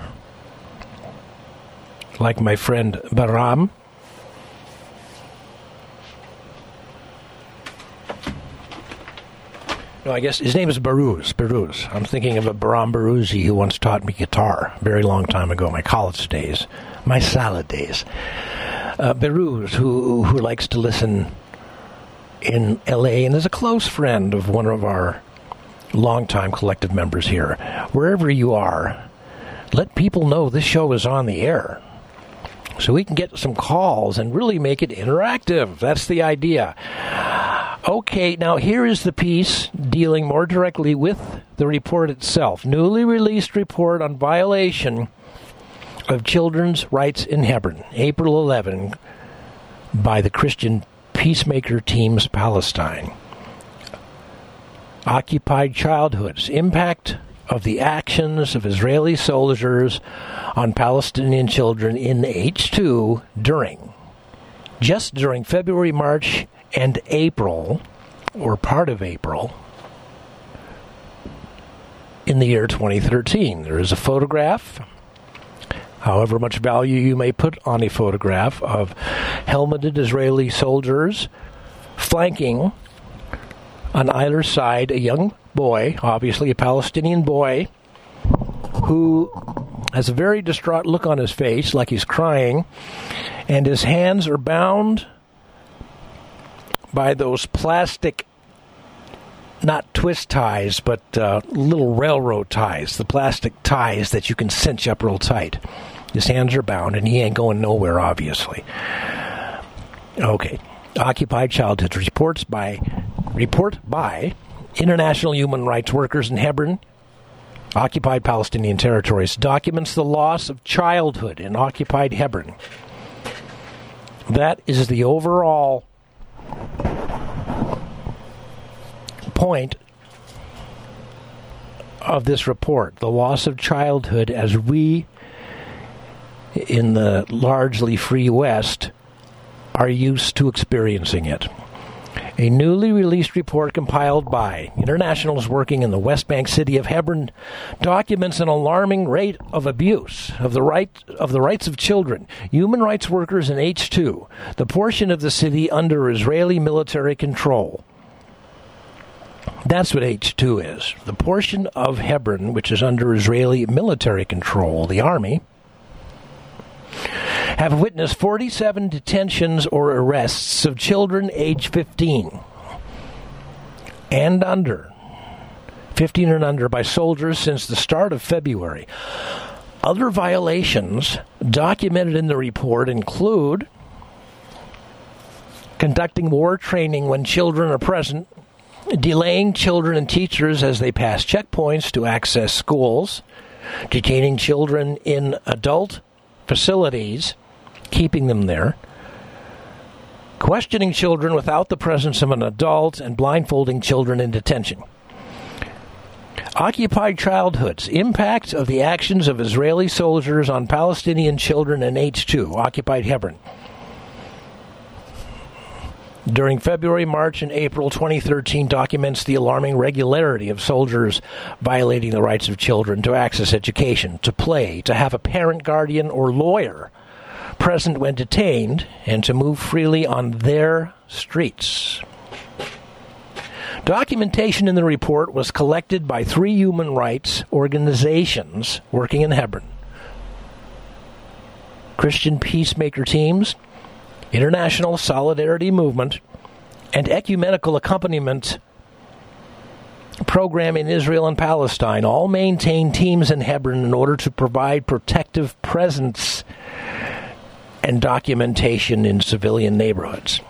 S1: like my friend Baram, no, I guess his name is Baruz. Baruz. I'm thinking of a Baram Baruzi who once taught me guitar a very long time ago, my college days, my salad days. Uh, Baruz, who who likes to listen in L A and is a close friend of one of our longtime collective members here. Wherever you are, let people know this show is on the air so we can get some calls and really make it interactive. That's the idea. Okay, now here is the piece dealing more directly with the report itself. Newly released report on violation of children's rights in Hebron, April eleventh, by the Christian Peacemaker Teams Palestine. Occupied Childhoods, impact of the actions of Israeli soldiers on Palestinian children in H two during, just during February, March, and April, or part of April, in the year twenty thirteen. There is a photograph, however much value you may put on a photograph, of helmeted Israeli soldiers flanking on either side a young boy, obviously a Palestinian boy, who has a very distraught look on his face, like he's crying, and his hands are bound by those plastic, not twist ties, but uh, little railroad ties, the plastic ties that you can cinch up real tight. His hands are bound, and he ain't going nowhere, obviously. Okay. Occupied Childhoods reports by report by international human rights workers in Hebron, occupied Palestinian territories, documents the loss of childhood in occupied Hebron. That is the overall point of this report, the loss of childhood as we in the largely free West are used to experiencing it. A newly released report compiled by internationals working in the West Bank city of Hebron documents an alarming rate of abuse of the right of the rights of children. Human rights workers in H two, the portion of the city under Israeli military control. That's what H two is. The portion of Hebron which is under Israeli military control, the army, have witnessed forty-seven detentions or arrests of children age fifteen and under, fifteen and under, by soldiers since the start of February. Other violations documented in the report include conducting war training when children are present, delaying children and teachers as they pass checkpoints to access schools, detaining children in adult facilities, keeping them there, questioning children without the presence of an adult, and blindfolding children in detention. Occupied childhoods, impact of the actions of Israeli soldiers on Palestinian children in H two, occupied Hebron. During February, March, and April twenty thirteen documents the alarming regularity of soldiers violating the rights of children to access education, to play, to have a parent, guardian, or lawyer present when detained, and to move freely on their streets. Documentation in the report was collected by three human rights organizations working in Hebron: Christian Peacemaker Teams, International Solidarity Movement, and Ecumenical Accompaniment Program in Israel and Palestine. All maintain teams in Hebron in order to provide protective presence and documentation in civilian neighborhoods.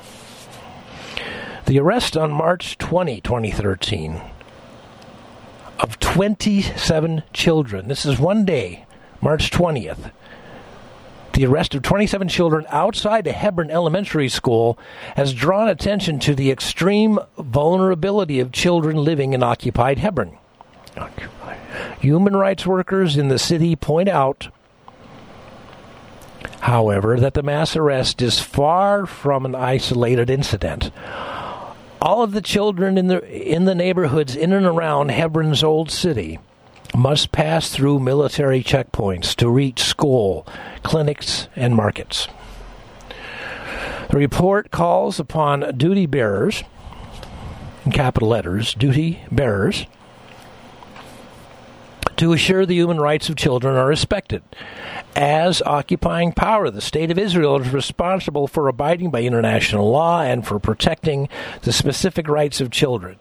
S1: The arrest on March twentieth, twenty thirteen, of twenty-seven children, this is one day, March twentieth, the arrest of twenty-seven children outside a Hebron elementary school has drawn attention to the extreme vulnerability of children living in occupied Hebron. Human rights workers in the city point out, however, that the mass arrest is far from an isolated incident. All of the children in the in the neighborhoods in and around Hebron's old city must pass through military checkpoints to reach school, clinics, and markets. The report calls upon duty bearers, in capital letters, duty bearers, to assure the human rights of children are respected. As occupying power, the State of Israel is responsible for abiding by international law and for protecting the specific rights of children.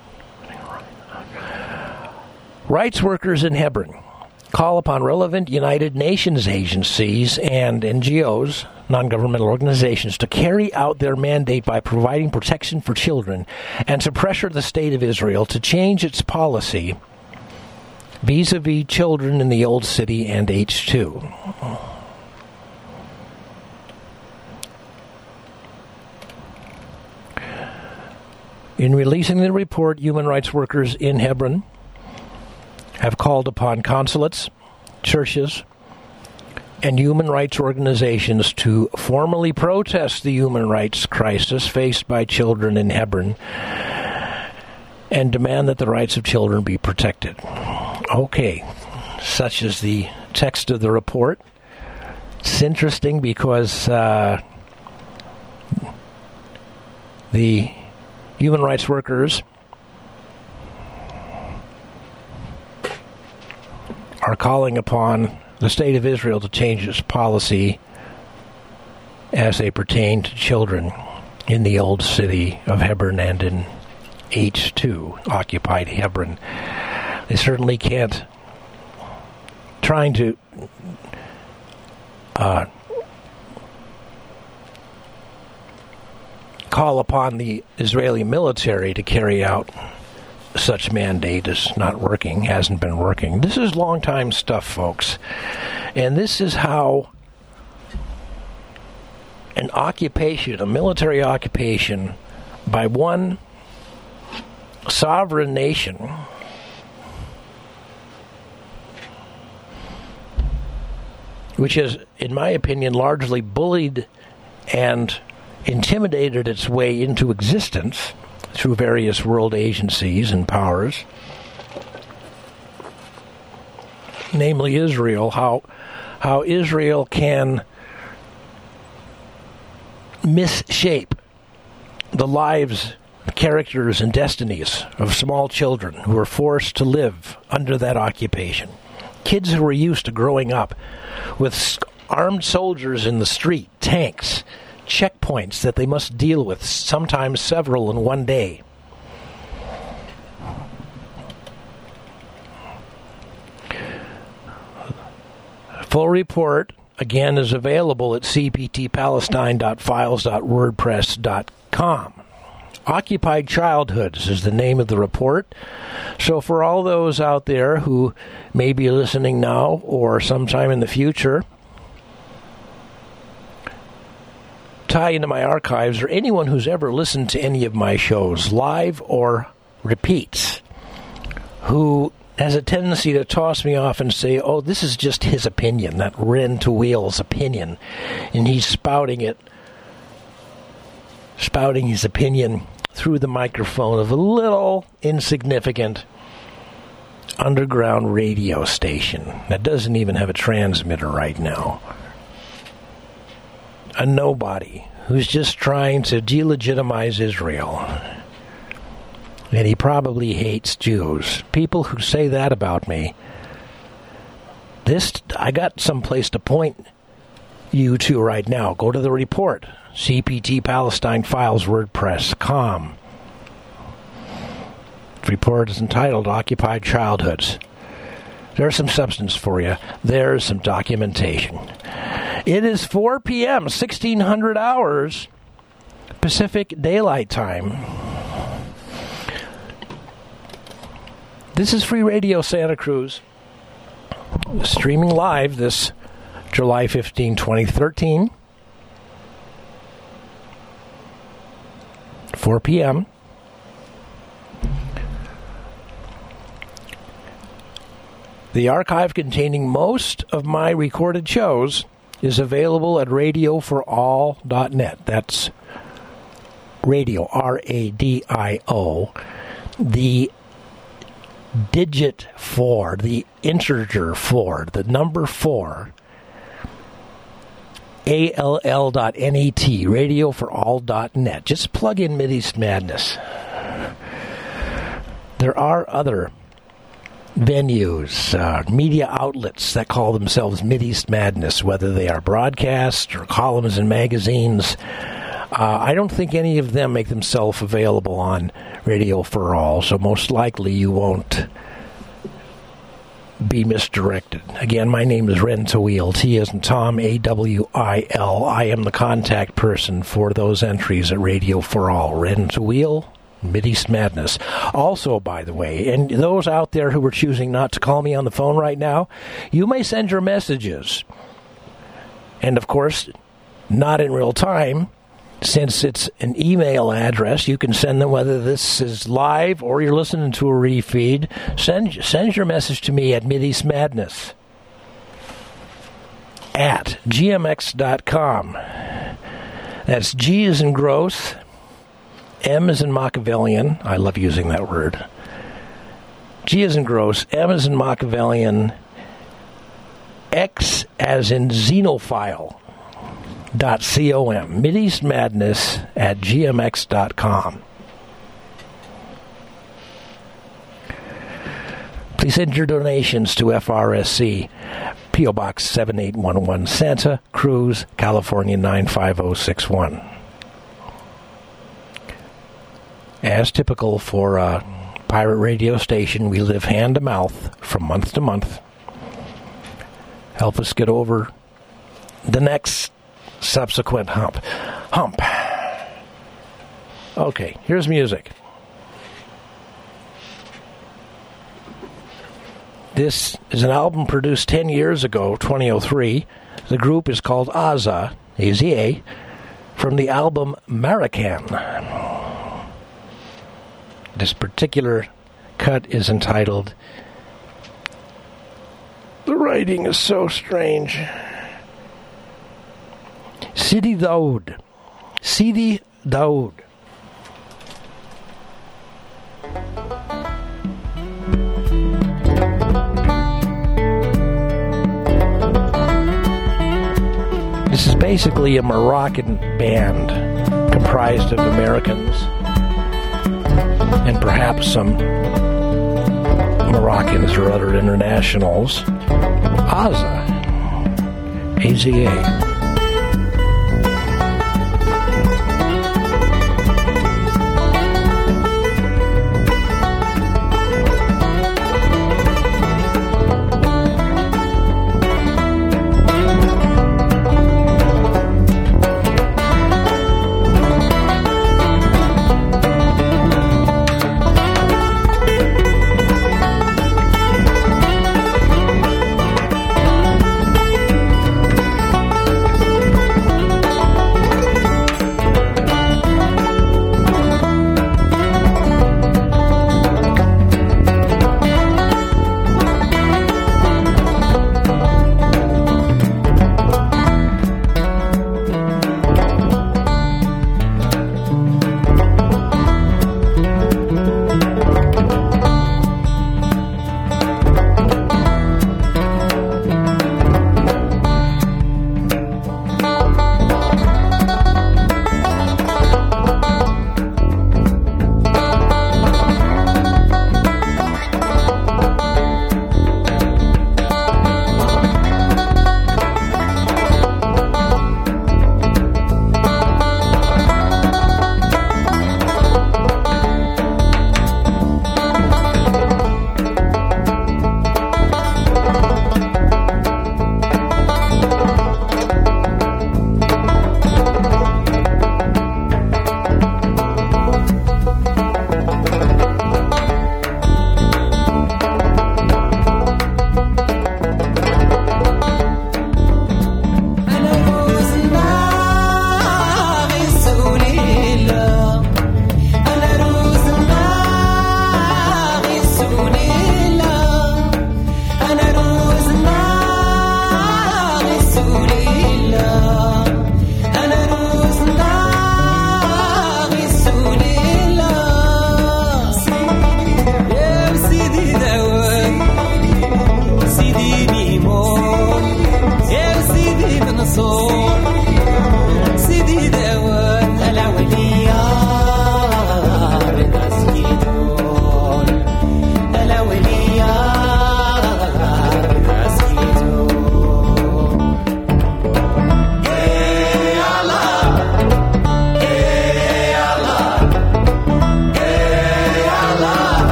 S1: Rights workers in Hebron call upon relevant United Nations agencies and N G Os, non-governmental organizations, to carry out their mandate by providing protection for children and to pressure the State of Israel to change its policy vis-a-vis children in the Old City and H two. In releasing the report, human rights workers in Hebron have called upon consulates, churches, and human rights organizations to formally protest the human rights crisis faced by children in Hebron and demand that the rights of children be protected. Okay, such is the text of the report. It's interesting because uh, the human rights workers are calling upon the State of Israel to change its policy as they pertain to children in the old city of Hebron and in H two, occupied Hebron. They certainly can't, trying to uh, call upon the Israeli military to carry out such mandate is not working, hasn't been working. This is long-time stuff, folks. And this is how an occupation, a military occupation by one sovereign nation which has, in my opinion, largely bullied and intimidated its way into existence through various world agencies and powers, namely Israel, how how Israel can misshape the lives characters and destinies of small children who were forced to live under that occupation. Kids who were used to growing up with armed soldiers in the street, tanks, checkpoints that they must deal with, sometimes several in one day. Full report, again, is available at c p t palestine dot files dot wordpress dot com. Occupied Childhoods is the name of the report. So for all those out there who may be listening now or sometime in the future, tie into my archives, or anyone who's ever listened to any of my shows, live or repeats, who has a tendency to toss me off and say, oh, this is just his opinion, that Ren to Wheel's opinion, and he's spouting it, spouting his opinion through the microphone of a little insignificant underground radio station that doesn't even have a transmitter right now. A nobody who's just trying to delegitimize Israel. And he probably hates Jews. People who say that about me, this, I got some place to point you to right now. Go to the report, C P T Palestine Files WordPress dot com. The report is entitled Occupied Childhoods. There's some substance for you. There's some documentation. It is four p.m., sixteen hundred hours, Pacific Daylight Time. This is Free Radio Santa Cruz, streaming live this July fifteenth, twenty thirteen, four p.m. The archive containing most of my recorded shows is available at radio for all dot net. That's radio, R A D I O. The digit four, the integer four, the number four, A L L dot net, radio for all dot net. Just plug in Mideast Madness. There are other venues, uh, media outlets that call themselves Mideast Madness, whether they are broadcasts or columns in magazines. Uh, I don't think any of them make themselves available on Radio for All, so most likely you won't be misdirected. Again, my name is Ren to Wheel, T as in Tom, A W I L. I am the contact person for those entries at Radio for All. Ren to Wheel, Mideast Madness. Also, by the way, and those out there who are choosing not to call me on the phone right now, you may send your messages. And, of course, not in real time. Since it's an email address, you can send them whether this is live or you're listening to a refeed. Send send your message to me at Mideast Madness at G M X dot com. That's G as in gross, M as in Machiavellian. I love using that word. G as in gross, M as in Machiavellian, X as in xenophile. Dot com. Mideast Madness at G M X dot com. Please send your donations to F R S C, P O Box seven eight one one, Santa Cruz, California nine five zero six one. As typical for a pirate radio station, we live hand to mouth from month to month. Help us get over the next subsequent hump. Hump. Okay, here's music. This is an album produced ten years ago, twenty oh three. The group is called Aza, A Z A, from the album Maracan. This particular cut is entitled The Writing is So Strange. Sidi Daoud. Sidi Daoud. This is basically a Moroccan band comprised of Americans and perhaps some Moroccans or other internationals. Aza. A Z A.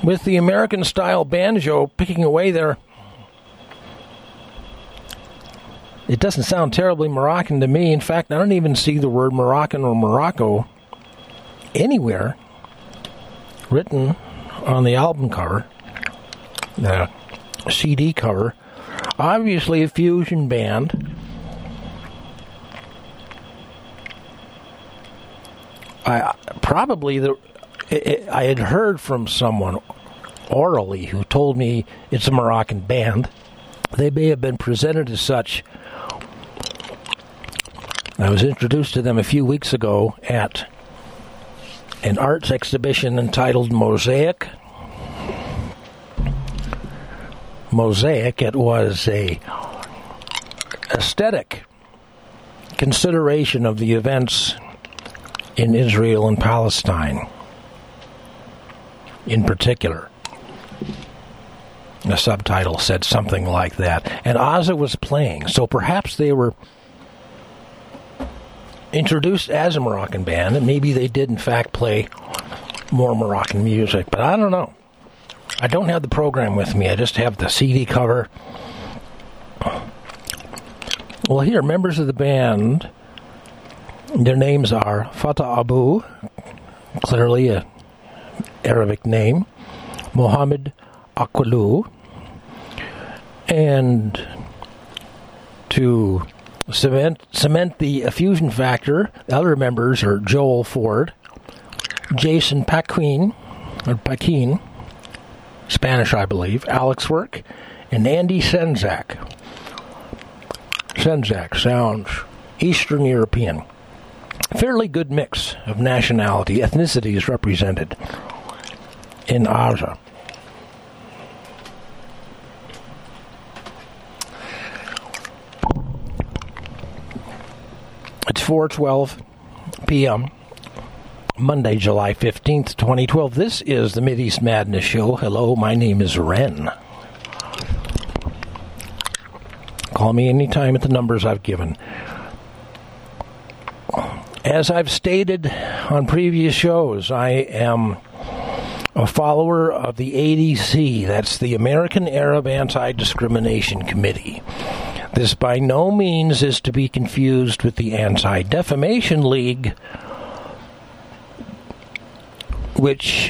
S1: with the American-style banjo picking away there. It doesn't sound terribly Moroccan to me. In fact, I don't even see the word Moroccan or Morocco anywhere written on the album cover, the C D cover. Obviously a fusion band. I probably the it, I had heard from someone orally who told me it's a Moroccan band. They may have been presented as such. I was introduced to them a few weeks ago at an arts exhibition entitled Mosaic. Mosaic, it was a aesthetic consideration of the events in Israel and Palestine in particular. The subtitle said something like that. And Azza was playing, so perhaps they were introduced as a Moroccan band, and maybe they did in fact play more Moroccan music, but I don't know. I don't have the program with me. I just have the C D cover. Well, here, members of the band, their names are Fatah Abu, clearly a Arabic name, Mohammed Akwalu, and to cement cement the fusion factor, the other members are Joel Ford, Jason Paquin, or Paquin, Spanish, I believe, Alex Work, and Andy Senzak. Senzak sounds Eastern European. Fairly good mix of nationality, ethnicities represented in Azza. It's four twelve p.m., Monday, July fifteenth, twenty twelve. This is the Mideast Madness Show. Hello, my name is Ren. Call me anytime at the numbers I've given. As I've stated on previous shows, I am a follower of the A D C, that's the American Arab Anti-Discrimination Committee. This by no means is to be confused with the Anti-Defamation League, which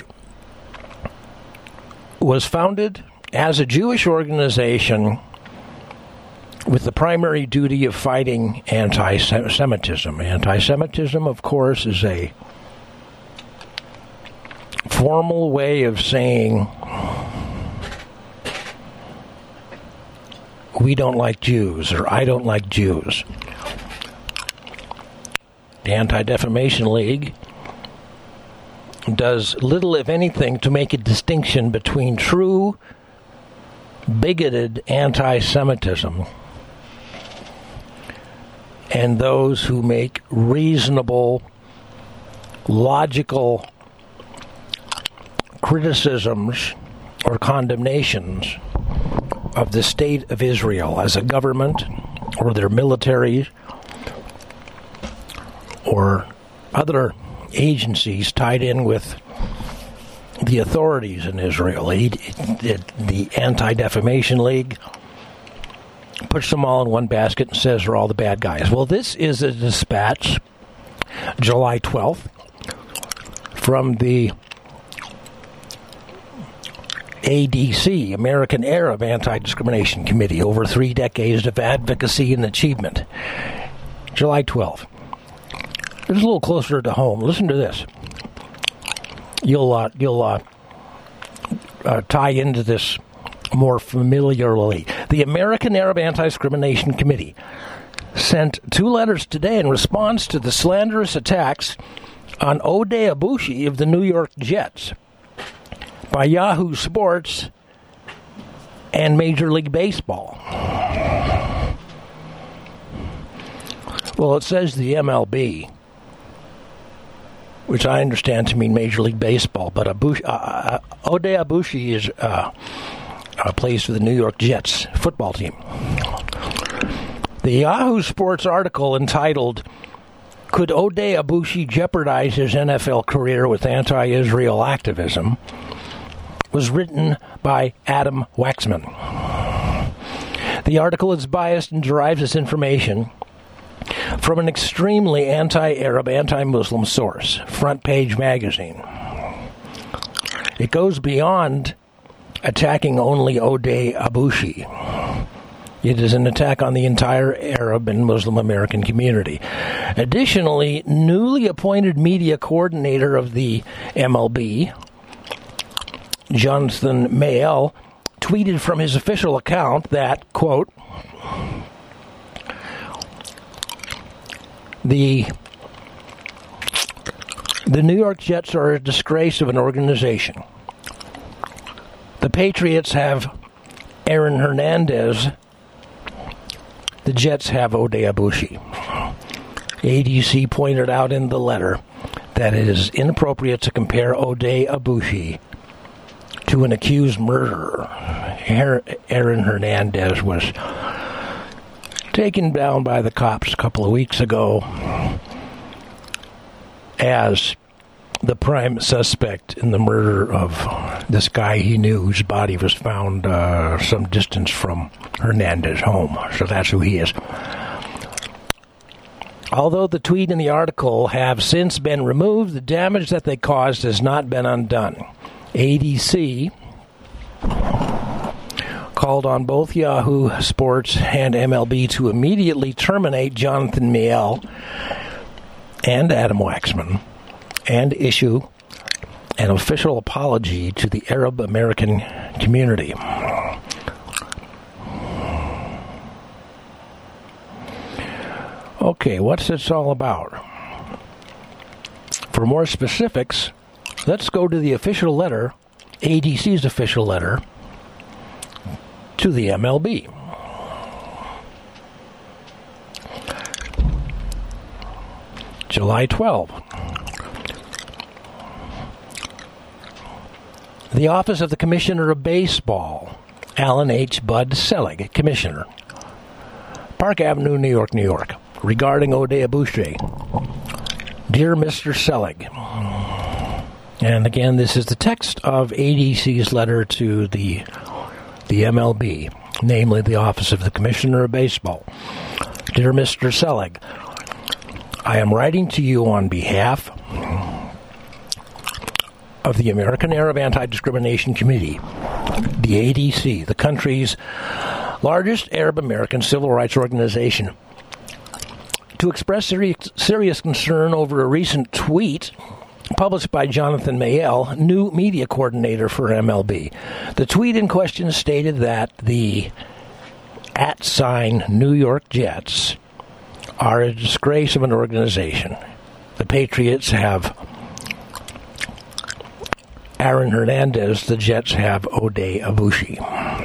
S1: was founded as a Jewish organization with the primary duty of fighting anti-Semitism. Anti-Semitism, of course, is a formal way of saying we don't like Jews, or I don't like Jews. The Anti-Defamation League does little, if anything, to make a distinction between true, bigoted anti-Semitism and those who make reasonable, logical criticisms or condemnations of the state of Israel as a government or their military or other agencies tied in with the authorities in Israel. The Anti-Defamation League puts them all in one basket and says they're all the bad guys. Well, this is a dispatch, July twelfth, from the A D C, American Arab Anti-Discrimination Committee, over three decades of advocacy and achievement. July twelfth. It's a little closer to home. Listen to this. You'll uh, you'll uh, uh, tie into this more familiarly. The American Arab Anti-Discrimination Committee sent two letters today in response to the slanderous attacks on Odeh Abushi of the New York Jets by Yahoo Sports and Major League Baseball. Well, it says the M L B, which I understand to mean Major League Baseball, but Abushi, uh, Odeh Abushi is uh, uh, plays for the New York Jets football team. The Yahoo Sports article entitled, "Could Odeh Abushi Jeopardize His N F L Career with Anti-Israel Activism?" was written by Adam Waxman. The article is biased and derives its information from an extremely anti-Arab, anti-Muslim source, Front Page Magazine. It goes beyond attacking only Odeh Abushi. It is an attack on the entire Arab and Muslim American community. Additionally, newly appointed media coordinator of the M L B, Jonathan Mayall, tweeted from his official account that, quote, the the New York Jets are a disgrace of an organization. The Patriots have Aaron Hernandez. The Jets have Odeh Abushi. A D C pointed out in the letter that it is inappropriate to compare Odeh Abushi to an accused murderer. Aaron Hernandez was taken down by the cops a couple of weeks ago as the prime suspect in the murder of this guy he knew whose body was found uh, some distance from Hernandez's home. So that's who he is. Although the tweet and the article have since been removed, the damage that they caused has not been undone. A D C called on both Yahoo Sports and M L B to immediately terminate Jonathan Mayall and Adam Waxman and issue an official apology to the Arab American community. Okay, what's this all about? For more specifics, let's go to the official letter, A D C's official letter, to the M L B. July twelfth. The Office of the Commissioner of Baseball, Alan H. Bud Selig, Commissioner, Park Avenue, New York, New York, regarding Odeh Abushi. Dear Mister Selig, and again, this is the text of A D C's letter to the the M L B, namely the Office of the Commissioner of Baseball. Dear Mister Selig, I am writing to you on behalf of the American Arab Anti-Discrimination Committee, the A D C, the country's largest Arab American civil rights organization, to express serious, serious concern over a recent tweet published by Jonathan Mayall, new media coordinator for M L B. The tweet in question stated that the at sign New York Jets are a disgrace of an organization. The Patriots have Aaron Hernandez, the Jets have Odeh Abushi.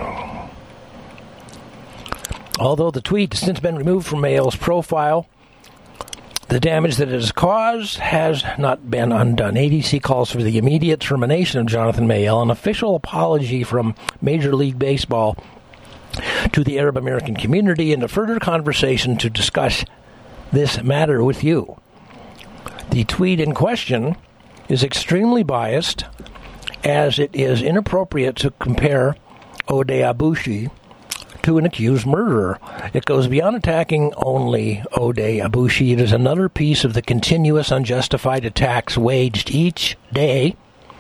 S1: Although the tweet has since been removed from Mayall's profile, the damage that it has caused has not been undone. A D C calls for the immediate termination of Jonathan Mayall, an official apology from Major League Baseball to the Arab American community, and a further conversation to discuss this matter with you. The tweet in question is extremely biased, as it is inappropriate to compare Odeh Abushi to an accused murderer. It goes beyond attacking only Odeh Abushi. It is another piece of the continuous unjustified attacks waged each day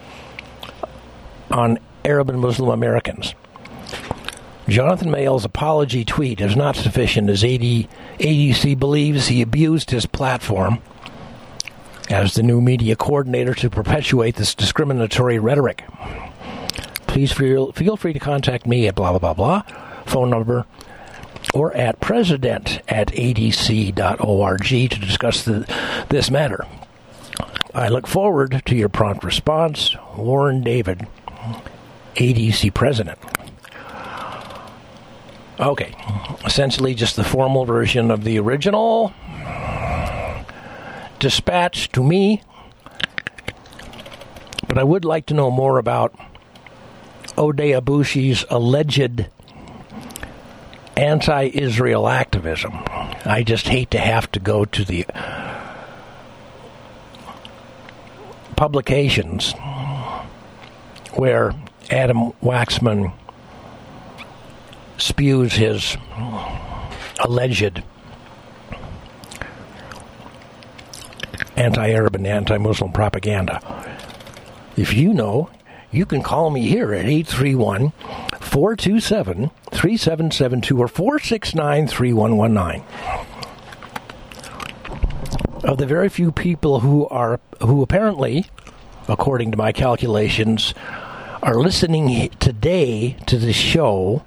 S1: on Arab and Muslim Americans. Jonathan Mayall's apology tweet is not sufficient, as A D C believes he abused his platform as the new media coordinator to perpetuate this discriminatory rhetoric. Please feel, feel free to contact me at blah, blah, blah, blah, phone number, or at president at a d c dot org to discuss the, this matter. I look forward to your prompt response. Warren David, A D C President. Okay, essentially just the formal version of the original dispatch to me, but I would like to know more about Odeh Abushi's alleged anti-Israel activism. I just hate to have to go to the publications where Adam Waxman spews his alleged anti-Arab and anti-Muslim propaganda. If you know, you can call me here at eight three one, four two seven, three seven seven two or four six nine, three one one nine. Of the very few people who are who apparently, according to my calculations, are listening today to this show,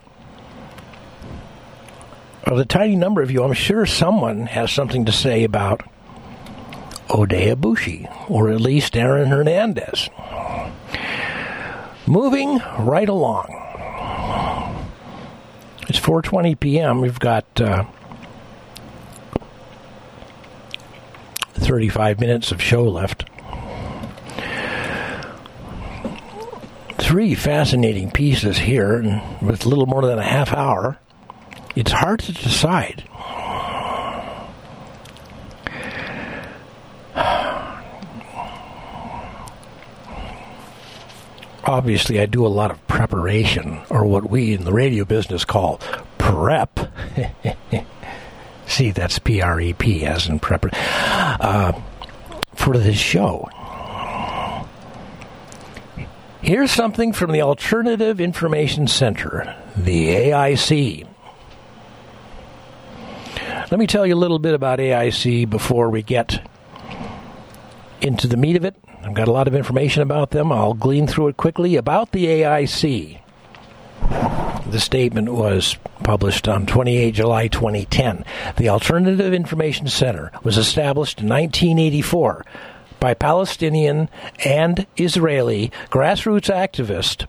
S1: of the tiny number of you, I'm sure someone has something to say about Odea Bushi, or at least Aaron Hernandez. Moving right along. It's four twenty p.m. We've got uh, thirty-five minutes of show left. Three fascinating pieces here, and with a little more than a half hour, it's hard to decide. Obviously, I do a lot of preparation, or what we in the radio business call prep. See, that's P R E P, as in prep, uh, for this show. Here's something from the Alternative Information Center, the A I C. Let me tell you a little bit about A I C before we get into the meat of it. I've got a lot of information about them. I'll glean through it quickly. About the A I C, the statement was published on the twenty-eighth of July, twenty ten. The Alternative Information Center was established in nineteen eighty-four by Palestinian and Israeli grassroots activists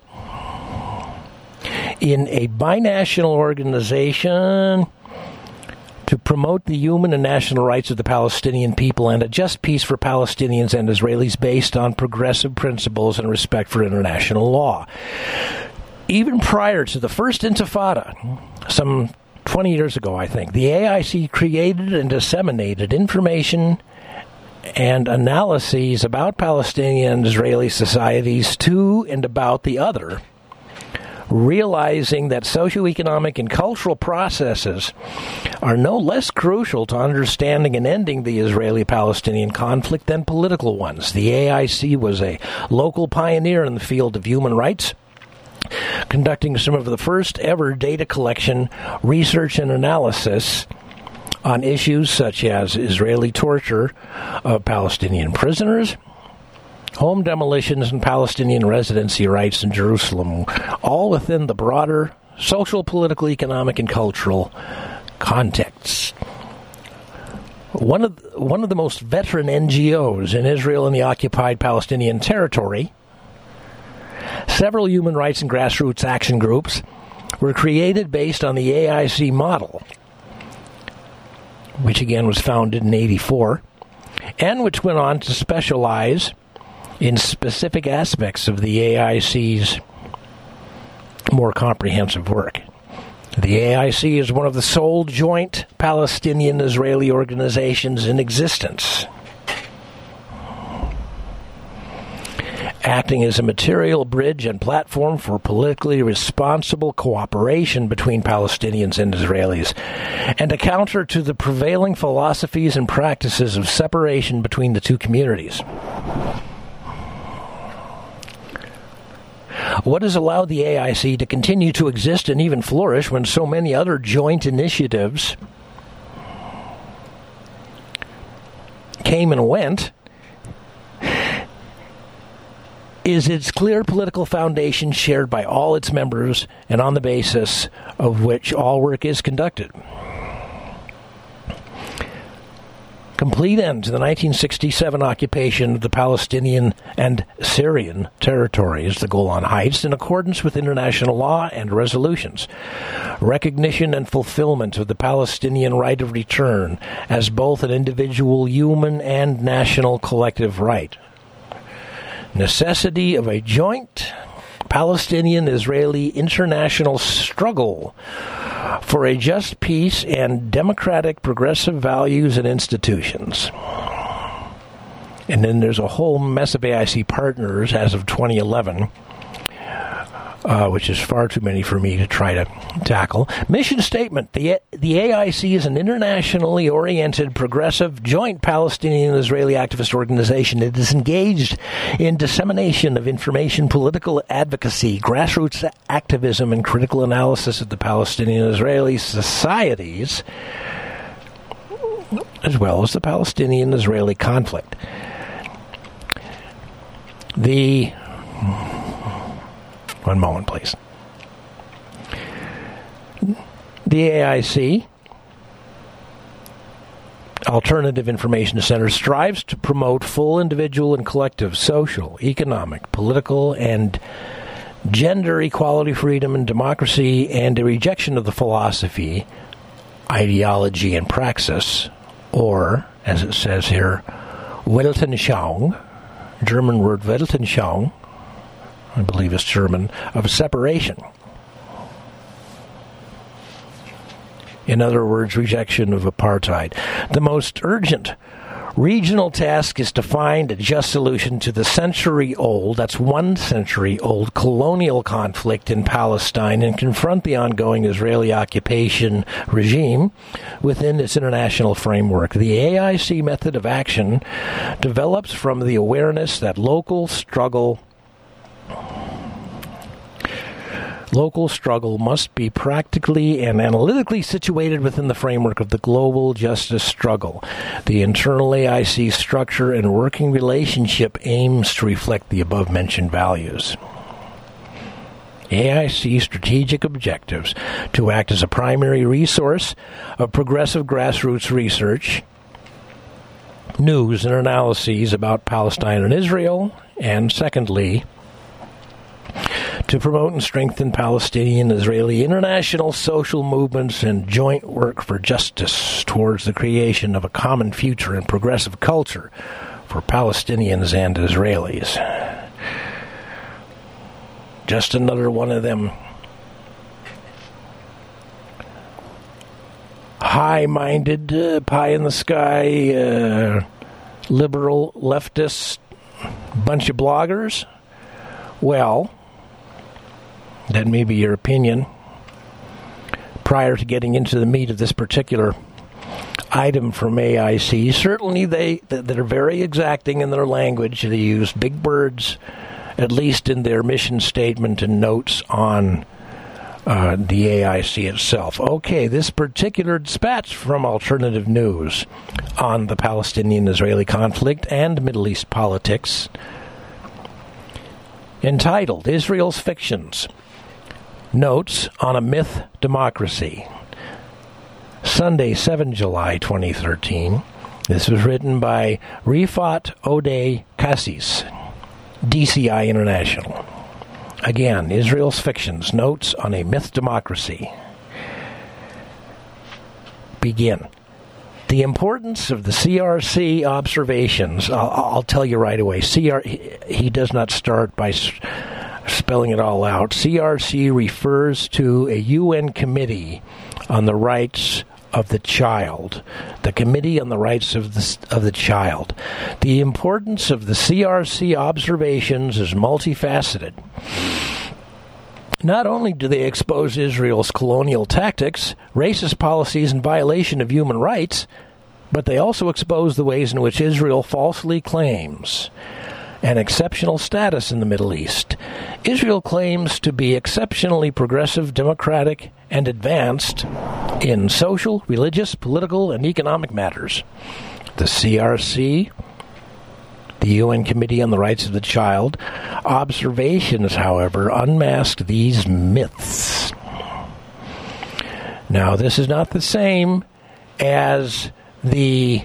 S1: in a binational organization to promote the human and national rights of the Palestinian people and a just peace for Palestinians and Israelis based on progressive principles and respect for international law. Even prior to the first Intifada, some twenty years ago, I think, the A I C created and disseminated information and analyses about Palestinian and Israeli societies to and about the other, realizing that socioeconomic and cultural processes are no less crucial to understanding and ending the Israeli-Palestinian conflict than political ones. The A I C was a local pioneer in the field of human rights, conducting some of the first ever data collection, research, and analysis on issues such as Israeli torture of Palestinian prisoners, home demolitions, and Palestinian residency rights in Jerusalem, all within the broader social, political, economic, and cultural contexts. One of the, one of the most veteran N G Os in Israel and the occupied Palestinian territory, several human rights and grassroots action groups were created based on the A I C model, which again was founded in eighty-four, and which went on to specialize in specific aspects of the A I C's more comprehensive work. The A I C is one of the sole joint Palestinian-Israeli organizations in existence, acting as a material bridge and platform for politically responsible cooperation between Palestinians and Israelis, and a counter to the prevailing philosophies and practices of separation between the two communities. What has allowed the A I C to continue to exist and even flourish when so many other joint initiatives came and went is its clear political foundation shared by all its members and on the basis of which all work is conducted. Complete end to the nineteen sixty-seven occupation of the Palestinian and Syrian territories, the Golan Heights, in accordance with international law and resolutions. Recognition and fulfillment of the Palestinian right of return as both an individual human and national collective right. Necessity of a joint Palestinian-Israeli international struggle for a just peace and democratic progressive values and institutions. And then there's a whole mess of A I C partners as of twenty eleven Uh, which is far too many for me to try to tackle. Mission statement. The, the A I C is an internationally oriented, progressive, joint Palestinian-Israeli activist organization. It is engaged in dissemination of information, political advocacy, grassroots activism, and critical analysis of the Palestinian-Israeli societies, as well as the Palestinian-Israeli conflict. The... One moment, please. The A I C, Alternative Information Center, strives to promote full individual and collective social, economic, political, and gender equality, freedom, and democracy, and a rejection of the philosophy, ideology, and praxis, or, as it says here, Weltanschauung, German word Weltanschauung, I believe it's German, of separation. In other words, rejection of apartheid. The most urgent regional task is to find a just solution to the century-old, that's one century-old, colonial conflict in Palestine and confront the ongoing Israeli occupation regime within its international framework. The A I C method of action develops from the awareness that local struggle Local struggle must be practically and analytically situated within the framework of the global justice struggle. The internal A I C structure and working relationship aims to reflect the above-mentioned values. A I C strategic objectives: to act as a primary resource of progressive grassroots research, news and analyses about Palestine and Israel, and secondly, to promote and strengthen Palestinian and Israeli international social movements and joint work for justice towards the creation of a common future and progressive culture for Palestinians and Israelis. Just another one of them high-minded, uh, pie-in-the-sky, uh, liberal, leftist bunch of bloggers. Well, that may be your opinion. Prior to getting into the meat of this particular item from A I C, certainly they that are very exacting in their language. They use big words, at least in their mission statement and notes on uh, the A I C itself. Okay, this particular dispatch from Alternative News on the Palestinian-Israeli conflict and Middle East politics, entitled Israel's Fictions, Notes on a Myth Democracy. Sunday, the seventh of July, twenty thirteen. This was written by Rifat Odeh Cassis, D C I International. Again, Israel's Fictions, Notes on a Myth Democracy. Begin. The importance of the C R C observations, I'll, I'll tell you right away. C R, he, he does not start by spelling it all out. C R C refers to a U N Committee on the Rights of the Child. The Committee on the Rights of the, of the Child. The importance of the C R C observations is multifaceted. Not only do they expose Israel's colonial tactics, racist policies, and violation of human rights, but they also expose the ways in which Israel falsely claims an exceptional status in the Middle East. Israel claims to be exceptionally progressive, democratic, and advanced in social, religious, political, and economic matters. The C R C, the U N Committee on the Rights of the Child, observations, however, unmask these myths. Now, this is not the same as the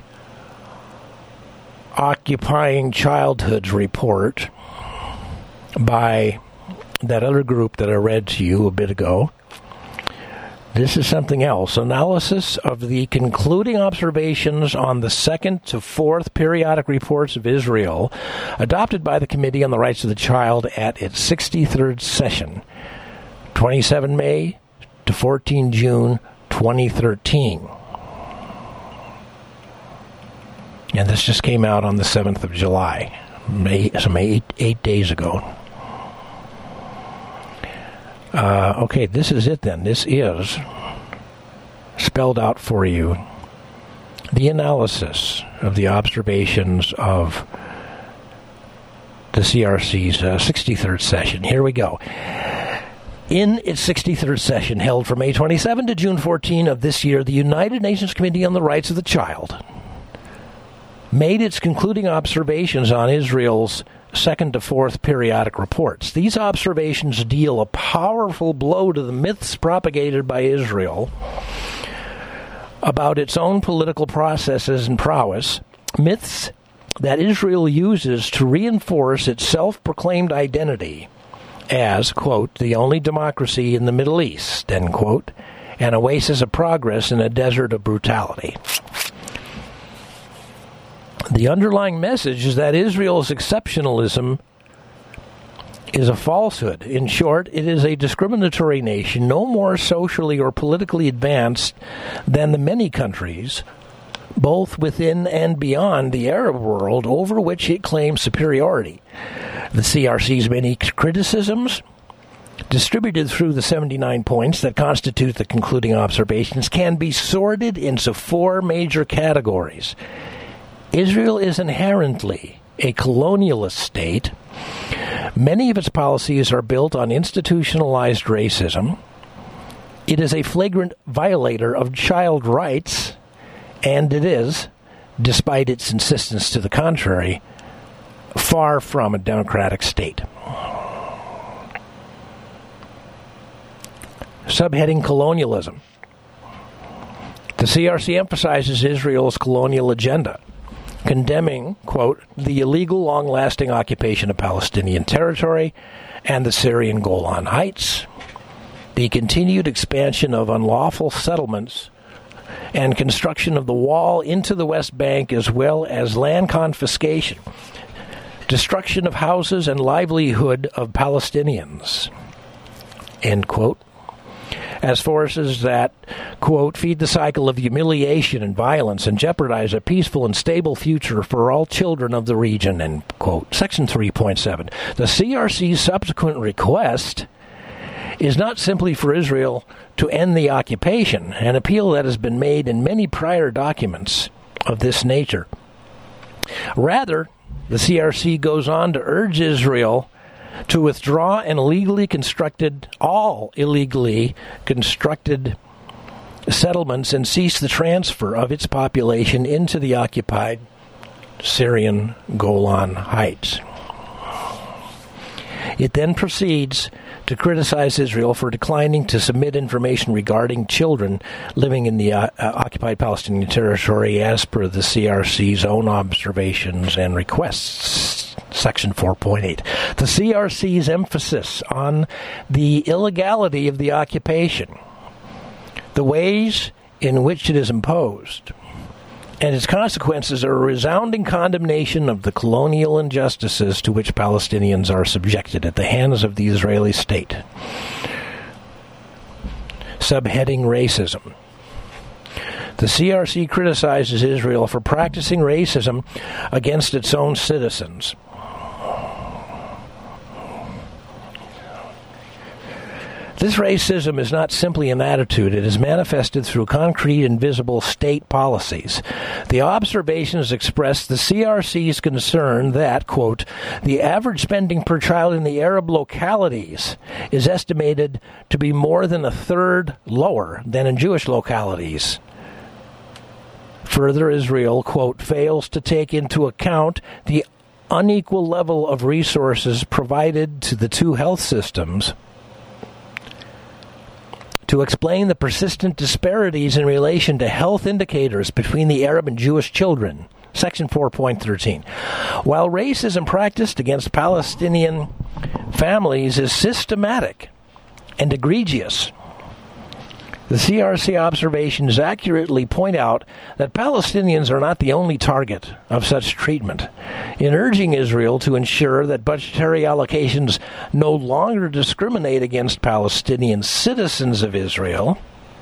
S1: Occupying Childhoods report by that other group that I read to you a bit ago. This is something else. Analysis of the concluding observations on the second to fourth periodic reports of Israel adopted by the Committee on the Rights of the Child at its sixty-third session, the twenty-seventh of May to the fourteenth of June, twenty thirteen. And this just came out on the seventh of July, May, some eight, eight days ago. Uh, okay, this is it then. This is spelled out for you. The analysis of the observations of the C R C's uh, sixty-third session. Here we go. In its sixty-third session, held from May twenty-seventh to June fourteenth of this year, the United Nations Committee on the Rights of the Child made its concluding observations on Israel's second to fourth periodic reports. These observations deal a powerful blow to the myths propagated by Israel about its own political processes and prowess, myths that Israel uses to reinforce its self-proclaimed identity as, quote, the only democracy in the Middle East, end quote, an oasis of progress in a desert of brutality. The underlying message is that Israel's exceptionalism is a falsehood. In short, it is a discriminatory nation, no more socially or politically advanced than the many countries, both within and beyond the Arab world, over which it claims superiority. The C R C's many criticisms, distributed through the seventy-nine points that constitute the concluding observations, can be sorted into four major categories. Israel is inherently a colonialist state. Many of its policies are built on institutionalized racism. It is a flagrant violator of child rights, and it is, despite its insistence to the contrary, far from a democratic state. Subheading Colonialism. The C R C emphasizes Israel's colonial agenda, condemning, quote, the illegal, long-lasting occupation of Palestinian territory and the Syrian Golan Heights, the continued expansion of unlawful settlements, and construction of the wall into the West Bank, as well as land confiscation, destruction of houses and livelihood of Palestinians, end quote, as forces that, quote, feed the cycle of humiliation and violence and jeopardize a peaceful and stable future for all children of the region, end quote. Section three point seven. The C R C's subsequent request is not simply for Israel to end the occupation, an appeal that has been made in many prior documents of this nature. Rather, the C R C goes on to urge Israel to withdraw and illegally constructed, all illegally constructed settlements and cease the transfer of its population into the occupied Syrian Golan Heights. It then proceeds to criticize Israel for declining to submit information regarding children living in the uh, uh, occupied Palestinian territory as per the C R C's own observations and requests. Section four point eight. The C R C's emphasis on the illegality of the occupation, the ways in which it is imposed, and its consequences are a resounding condemnation of the colonial injustices to which Palestinians are subjected at the hands of the Israeli state. Subheading Racism. The C R C criticizes Israel for practicing racism against its own citizens. This racism is not simply an attitude. It is manifested through concrete and visible state policies. The observations express the C R C's concern that, quote, the average spending per child in the Arab localities is estimated to be more than a third lower than in Jewish localities. Further, Israel, quote, fails to take into account the unequal level of resources provided to the two health systems to explain the persistent disparities in relation to health indicators between the Arab and Jewish children. Section four point thirteen. While racism practiced against Palestinian families is systematic and egregious, the C R C observations accurately point out that Palestinians are not the only target of such treatment. In urging Israel to ensure that budgetary allocations no longer discriminate against Palestinian citizens of Israel,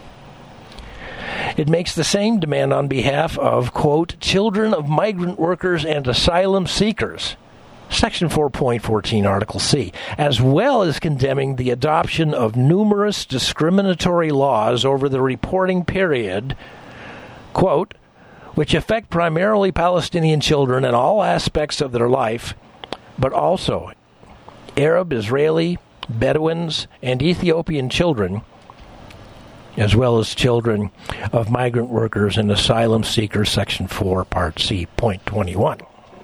S1: it makes the same demand on behalf of, quote, children of migrant workers and asylum seekers, Section four point fourteen, Article C, as well as condemning the adoption of numerous discriminatory laws over the reporting period, quote, which affect primarily Palestinian children in all aspects of their life, but also Arab, Israeli, Bedouins, and Ethiopian children, as well as children of migrant workers and asylum seekers, Section four, Part C, Point twenty-one.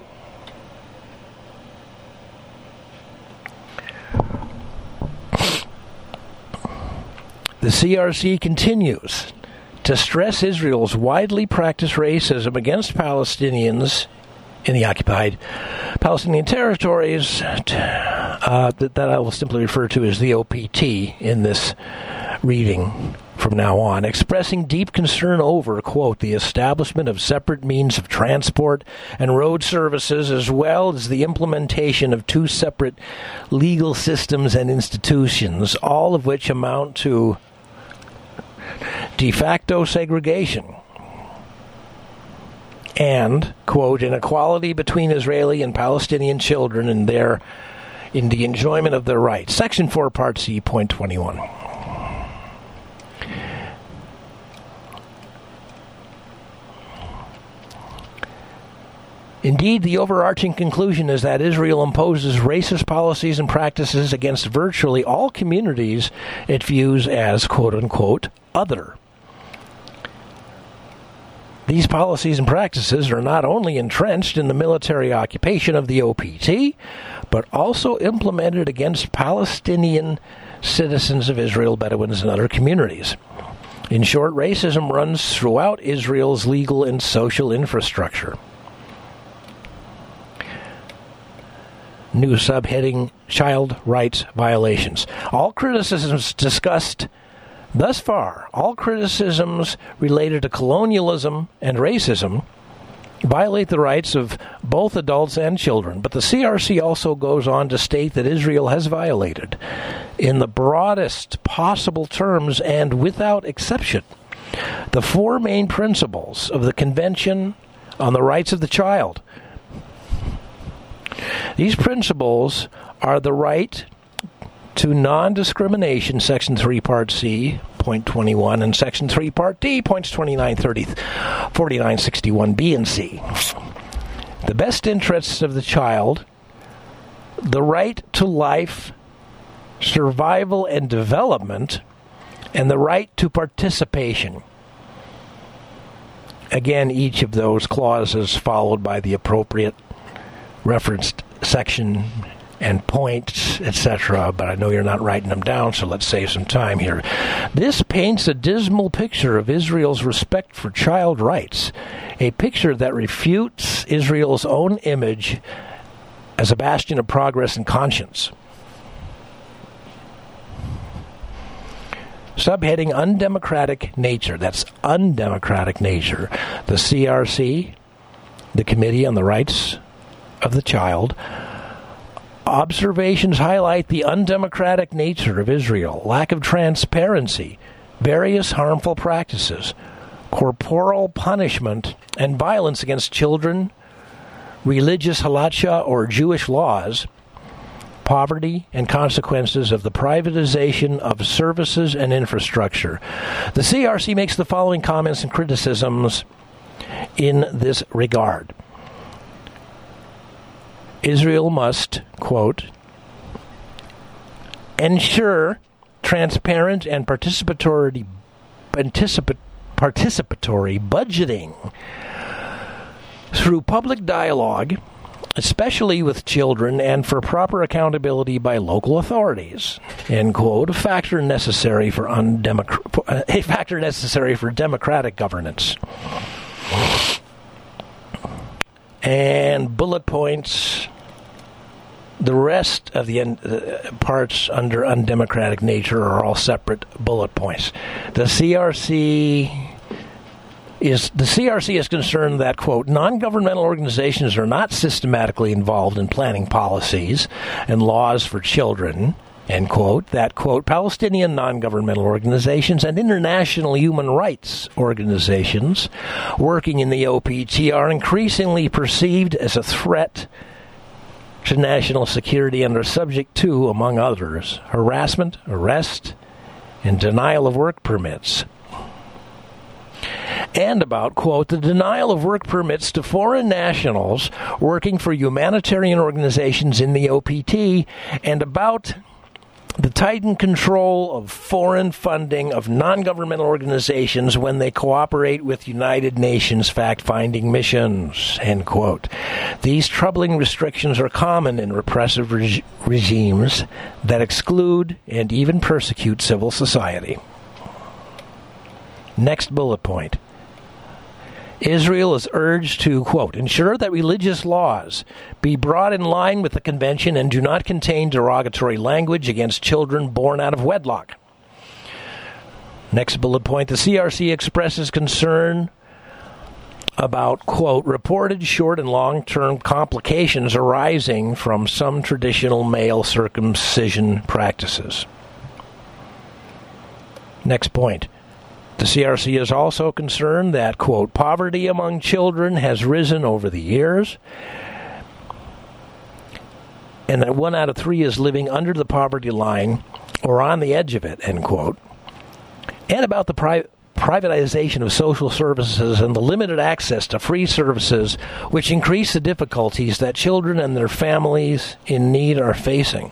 S1: The C R C continues to stress Israel's widely practiced racism against Palestinians in the occupied Palestinian territories, uh, that, that I will simply refer to as the O P T in this reading from now on, expressing deep concern over, quote, the establishment of separate means of transport and road services, as well as the implementation of two separate legal systems and institutions, all of which amount to de facto segregation and, quote, inequality between Israeli and Palestinian children in their in the enjoyment of their rights. Section four, Part C, Point twenty-one. Indeed, the overarching conclusion is that Israel imposes racist policies and practices against virtually all communities it views as, quote-unquote, other. These policies and practices are not only entrenched in the military occupation of the O P T, but also implemented against Palestinian citizens of Israel, Bedouins, and other communities. In short, racism runs throughout Israel's legal and social infrastructure. New subheading, Child Rights Violations. All criticisms discussed thus far, all criticisms related to colonialism and racism violate the rights of both adults and children. But the C R C also goes on to state that Israel has violated, in the broadest possible terms and without exception, the four main principles of the Convention on the Rights of the Child. These principles are the right to non-discrimination, Section three, Part C, Point twenty-one, and Section three, Part D, Points twenty-nine, thirty, forty-nine, sixty-one, B, and C. The best interests of the child, the right to life, survival and development, and the right to participation. Again, each of those clauses followed by the appropriate referenced section and points, et cetera, but I know you're not writing them down, so let's save some time here. This paints a dismal picture of Israel's respect for child rights, a picture that refutes Israel's own image as a bastion of progress and conscience. Subheading, Undemocratic Nature. That's undemocratic nature. The C R C, the Committee on the Rights of the Child, observations highlight the undemocratic nature of Israel, lack of transparency, various harmful practices, corporal punishment, and violence against children, religious halacha or Jewish laws, poverty, and consequences of the privatization of services and infrastructure. The C R C makes the following comments and criticisms in this regard. Israel must, quote, ensure transparent and participatory, particip- participatory budgeting through public dialogue, especially with children, and for proper accountability by local authorities, end quote, a factor necessary for undemocr- a factor necessary for democratic governance. And bullet points. The rest of the uh, parts under undemocratic nature are all separate bullet points. The C R C is the C R C is concerned that, quote, non-governmental organizations are not systematically involved in planning policies and laws for children, end quote. That, quote, Palestinian non-governmental organizations and international human rights organizations working in the O P T are increasingly perceived as a threat to national security and are subject to, among others, harassment, arrest, and denial of work permits. And about, quote, the denial of work permits to foreign nationals working for humanitarian organizations in the O P T, and about the tightened control of foreign funding of non-governmental organizations when they cooperate with United Nations fact-finding missions, end quote. These troubling restrictions are common in repressive reg- regimes that exclude and even persecute civil society. Next bullet point. Israel is urged to, quote, ensure that religious laws be brought in line with the convention and do not contain derogatory language against children born out of wedlock. Next bullet point, the C R C expresses concern about, quote, reported short and long-term complications arising from some traditional male circumcision practices. Next point. The C R C is also concerned that, quote, poverty among children has risen over the years, and that one out of three is living under the poverty line or on the edge of it, end quote. And about the pri- privatization of social services and the limited access to free services, which increase the difficulties that children and their families in need are facing.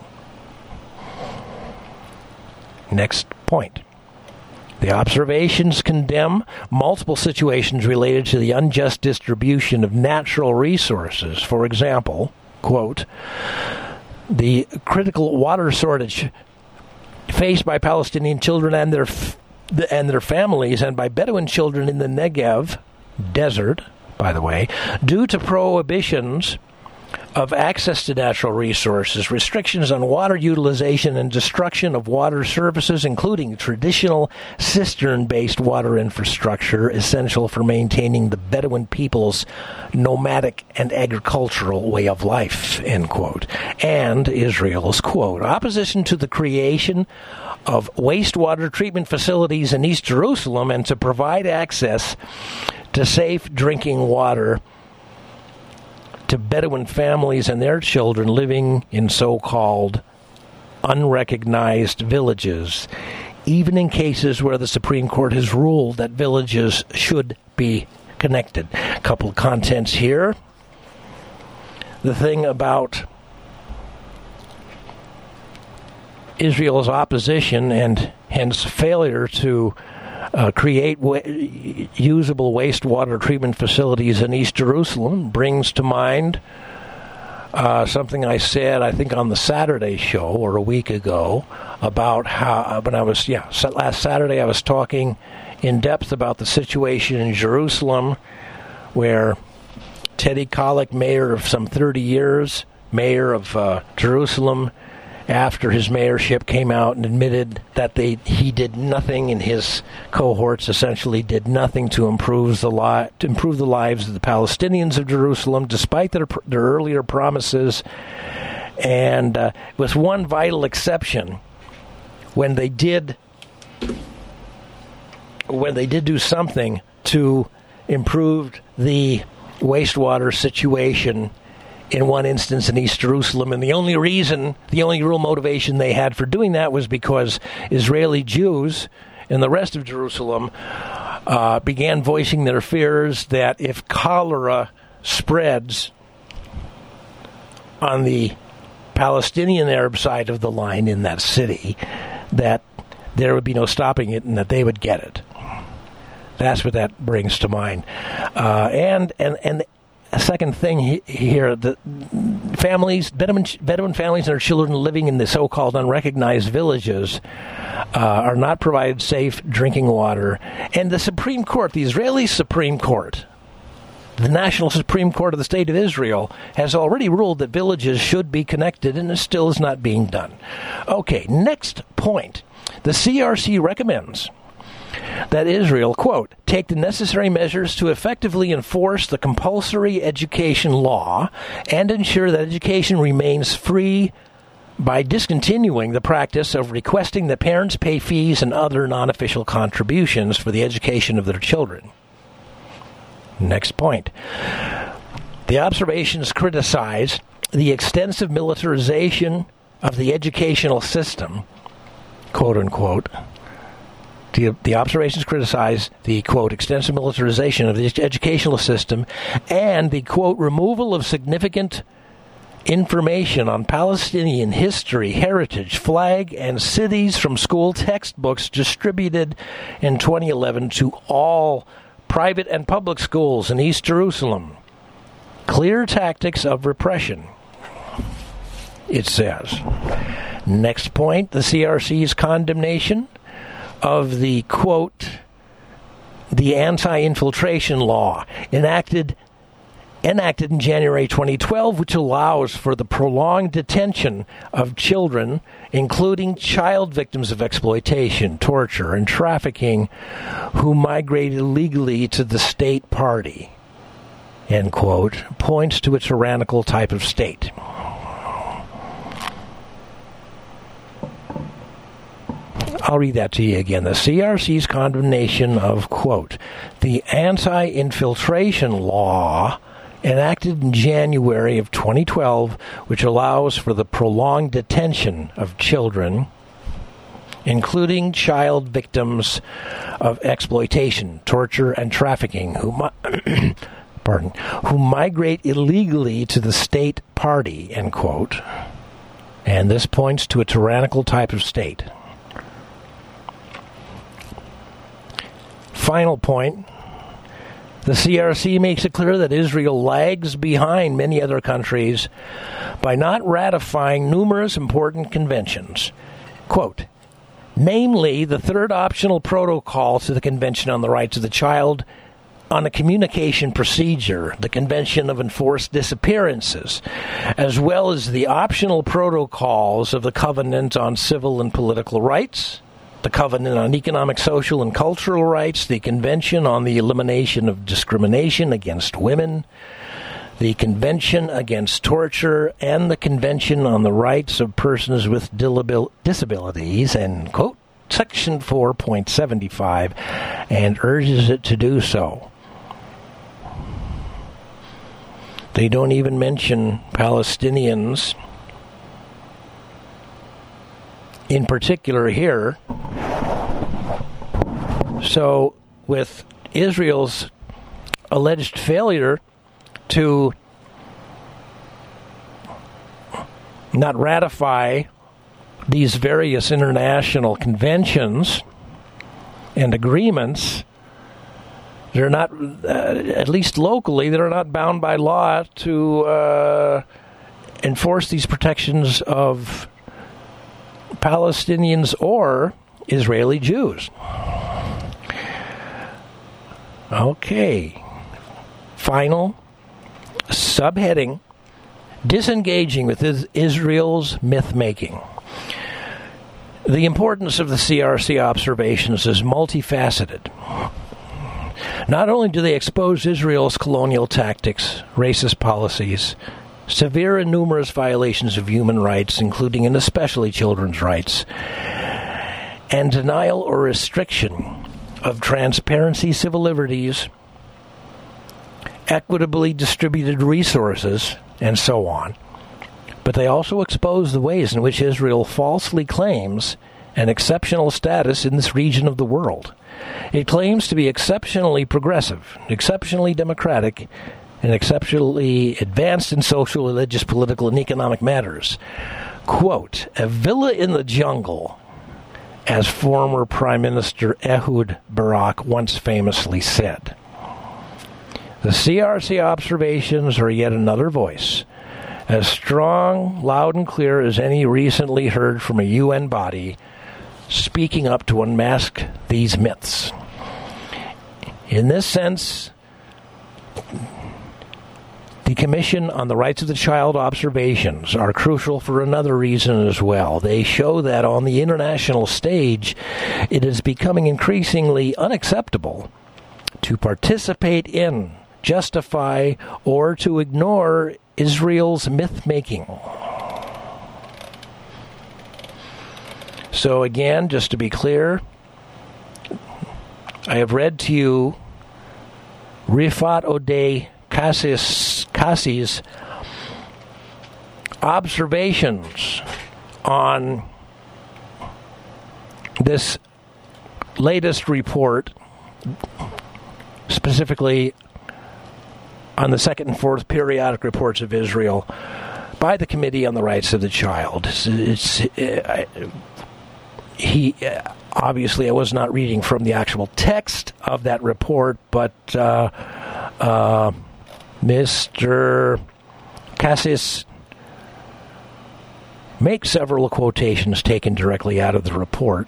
S1: Next point. The observations condemn multiple situations related to the unjust distribution of natural resources. For example, quote, the critical water shortage faced by Palestinian children and their f- and their families, and by Bedouin children in the Negev desert, by the way, due to prohibitions of access to natural resources, restrictions on water utilization, and destruction of water services, including traditional cistern-based water infrastructure essential for maintaining the Bedouin people's nomadic and agricultural way of life, end quote. And Israel's, quote, opposition to the creation of wastewater treatment facilities in East Jerusalem and to provide access to safe drinking water to Bedouin families and their children living in so-called unrecognized villages, even in cases where the Supreme Court has ruled that villages should be connected. A couple of contents here. The thing about Israel's opposition and hence failure to Uh, create wa- usable wastewater treatment facilities in East Jerusalem brings to mind uh, something I said, I think, on the Saturday show or a week ago about how, when I was, yeah, last Saturday I was talking in depth about the situation in Jerusalem where Teddy Kollek, mayor of some thirty years, mayor of uh, Jerusalem, after his mayorship came out and admitted that they he did nothing, and his cohorts essentially did nothing to improve the li- to improve the lives of the Palestinians of Jerusalem, despite their their earlier promises. And uh, with one vital exception, when they did when they did do something to improve the wastewater situation in one instance in East Jerusalem, and the only reason, the only real motivation they had for doing that was because Israeli Jews in the rest of Jerusalem uh, began voicing their fears that if cholera spreads on the Palestinian Arab side of the line in that city, that there would be no stopping it and that they would get it. That's what that brings to mind. Uh, and, and, and a second thing he, here, the families, Bedouin, Bedouin families and their children living in the so-called unrecognized villages uh, are not provided safe drinking water. And the Supreme Court, the Israeli Supreme Court, the National Supreme Court of the State of Israel, has already ruled that villages should be connected, and it still is not being done. Okay, next point. The C R C recommends that Israel, quote, take the necessary measures to effectively enforce the compulsory education law and ensure that education remains free by discontinuing the practice of requesting that parents pay fees and other non-official contributions for the education of their children. Next point. The observations criticize the extensive militarization of the educational system, quote unquote. The, the observations criticize the, quote, extensive militarization of the educational system and the, quote, removal of significant information on Palestinian history, heritage, flag, and cities from school textbooks distributed in twenty eleven to all private and public schools in East Jerusalem. Clear tactics of repression, it says. Next point, the C R C's condemnation of the, quote, the anti-infiltration law enacted enacted in January twenty twelve, which allows for the prolonged detention of children, including child victims of exploitation, torture, and trafficking, who migrate illegally to the state party, end quote, points to a tyrannical type of state. I'll read that to you again. The C R C's condemnation of, quote, the anti-infiltration law enacted in January of twenty twelve, which allows for the prolonged detention of children, including child victims of exploitation, torture, and trafficking, who, mi- pardon, who migrate illegally to the state party, end quote. And this points to a tyrannical type of state. Final point. The C R C makes it clear that Israel lags behind many other countries by not ratifying numerous important conventions. Quote, namely, the third optional protocol to the Convention on the Rights of the Child on a Communication Procedure, the Convention of Enforced Disappearances, as well as the optional protocols of the Covenant on Civil and Political Rights, the Covenant on Economic, Social, and Cultural Rights, the Convention on the Elimination of Discrimination Against Women, the Convention Against Torture, and the Convention on the Rights of Persons with Disabilities, and, quote, Section four point seventy-five, and urges it to do so. They don't even mention Palestinians in particular here. So, with Israel's alleged failure to not ratify these various international conventions and agreements, they're not, uh, at least locally, they're not bound by law to uh, enforce these protections of Palestinians or Israeli Jews. Okay. Final subheading, disengaging with Israel's myth-making. The importance of the C R C observations is multifaceted. Not only do they expose Israel's colonial tactics, racist policies, severe and numerous violations of human rights, including and especially children's rights, and denial or restriction of transparency, civil liberties, equitably distributed resources, and so on. But they also expose the ways in which Israel falsely claims an exceptional status in this region of the world. It claims to be exceptionally progressive, exceptionally democratic, and exceptionally advanced in social, religious, political, and economic matters. Quote, a villa in the jungle, as former Prime Minister Ehud Barak once famously said. The C R C observations are yet another voice, as strong, loud, and clear as any recently heard from a U N body, speaking up to unmask these myths. In this sense, the Commission on the Rights of the Child observations are crucial for another reason as well. They show that on the international stage, it is becoming increasingly unacceptable to participate in, justify, or to ignore Israel's myth-making. So again, just to be clear, I have read to you Rifat Odeh Kassi's observations on this latest report, specifically on the second and fourth periodic reports of Israel by the Committee on the Rights of the Child. It's, it's, uh, he uh, obviously, I was not reading from the actual text of that report, but uh, uh, Mister Cassis makes several quotations taken directly out of the report.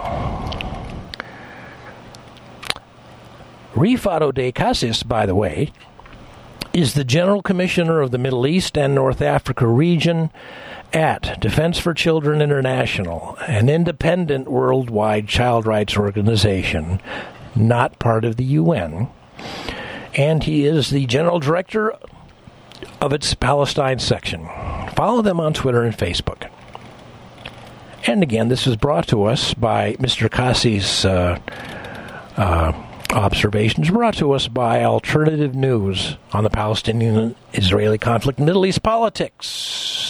S1: Rifat Odeh Cassis, by the way, is the General Commissioner of the Middle East and North Africa region at Defense for Children International, an independent worldwide child rights organization, not part of the U N. And he is the General Director of its Palestine section. Follow them on Twitter and Facebook. And again, this is brought to us by Mister Cassis' uh, uh, observations, brought to us by Alternative News on the Palestinian-Israeli conflict and Middle East politics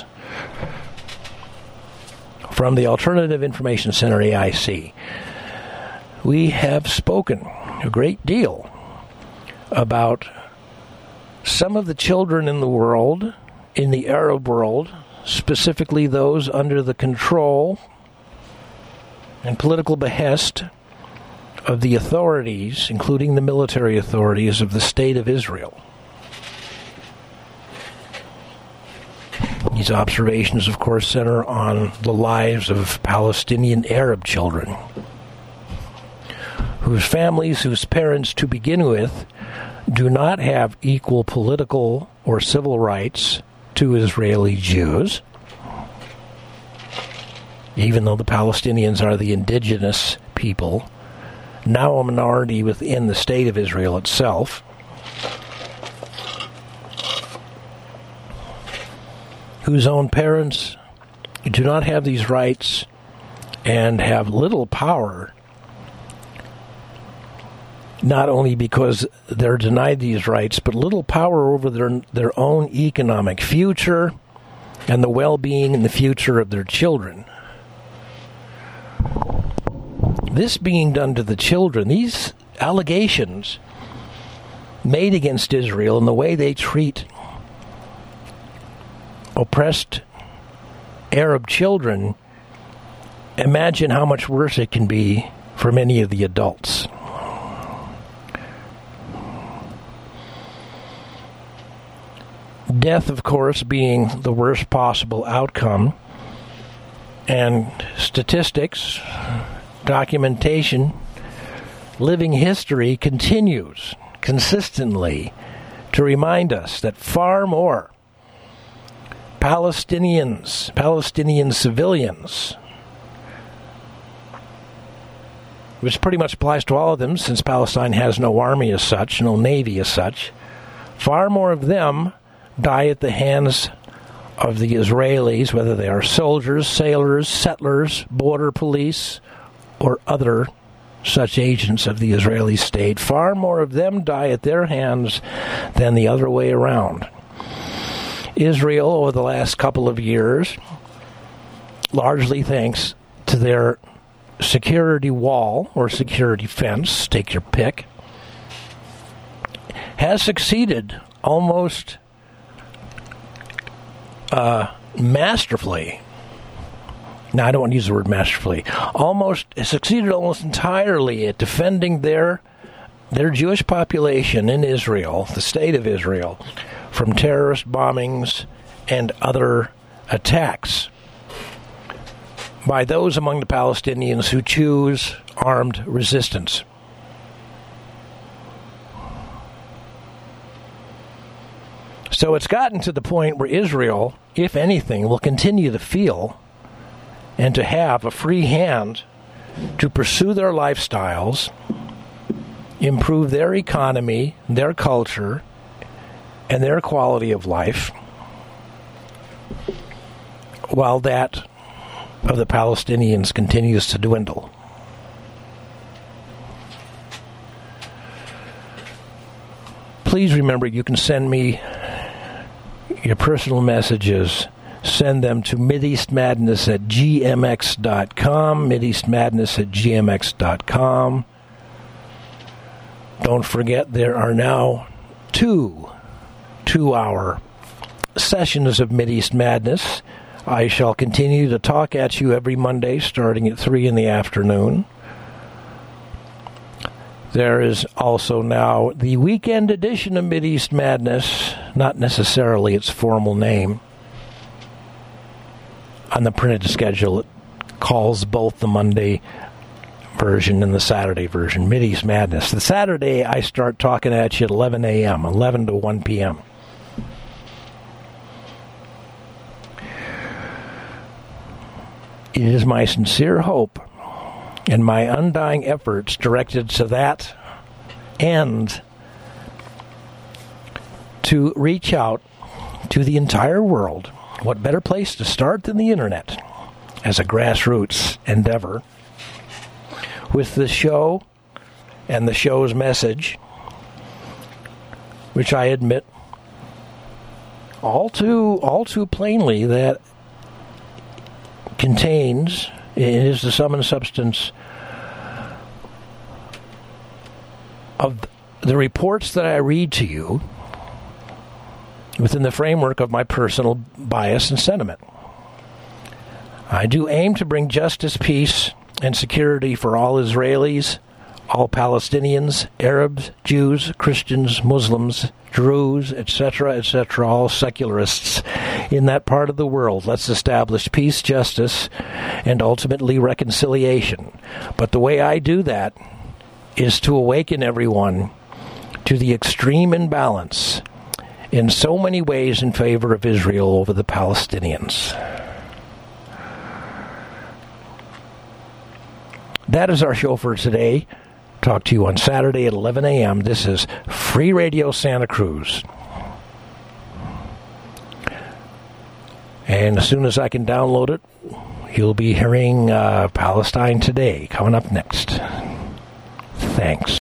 S1: from the Alternative Information Center, A I C. We have spoken a great deal about some of the children in the world, in the Arab world, specifically those under the control and political behest of the authorities, including the military authorities of the State of Israel. These observations, of course, center on the lives of Palestinian Arab children, whose families, whose parents, to begin with, do not have equal political or civil rights to Israeli Jews, even though the Palestinians are the indigenous people, now a minority within the State of Israel itself, whose own parents do not have these rights and have little power, not only because they're denied these rights, but little power over their their own economic future and the well-being and the future of their children. This being done to the children, these allegations made against Israel and the way they treat oppressed Arab children, imagine how much worse it can be for many of the adults. Death, of course, being the worst possible outcome, and statistics, documentation, living history continues consistently to remind us that far more Palestinians, Palestinian civilians, which pretty much applies to all of them since Palestine has no army as such, no navy as such, far more of them die at the hands of the Israelis, whether they are soldiers, sailors, settlers, border police, or other such agents of the Israeli state. Far more of them die at their hands than the other way around. Israel, over the last couple of years, largely thanks to their security wall or security fence, take your pick, has succeeded almost uh, masterfully. Now, I don't want to use the word masterfully. Almost succeeded almost entirely at defending their their Jewish population in Israel, the State of Israel, from terrorist bombings and other attacks by those among the Palestinians who choose armed resistance. So it's gotten to the point where Israel, if anything, will continue to feel and to have a free hand to pursue their lifestyles, improve their economy, their culture, and their quality of life, while that of the Palestinians continues to dwindle. Please remember, you can send me your personal messages send them to mideastmadness at g m x dot com, mideastmadness at g m x dot com. Don't forget, there are now two two-hour sessions of Mideast Madness. I shall continue to talk at you every Monday starting at three in the afternoon. There is also now the weekend edition of Mideast Madness, not necessarily its formal name. On the printed schedule, it calls both the Monday version and the Saturday version, Mideast Madness. The Saturday, I start talking at you at eleven a.m., eleven to one p.m. It is my sincere hope and my undying efforts directed to that end to reach out to the entire world. What better place to start than the internet as a grassroots endeavor with the show and the show's message, which I admit all too all too plainly that contains, it is the sum and substance of the reports that I read to you within the framework of my personal bias and sentiment. I do aim to bring justice, peace, and security for all Israelis, all Palestinians, Arabs, Jews, Christians, Muslims, Druze, et cetera, et cetera, all secularists in that part of the world. Let's establish peace, justice, and ultimately reconciliation. But the way I do that is to awaken everyone to the extreme imbalance in so many ways in favor of Israel over the Palestinians. That is our show for today. Talk to you on Saturday at eleven a.m. This is Free Radio Santa Cruz. And as soon as I can download it, you'll be hearing uh, Palestine Today coming up next. Thanks.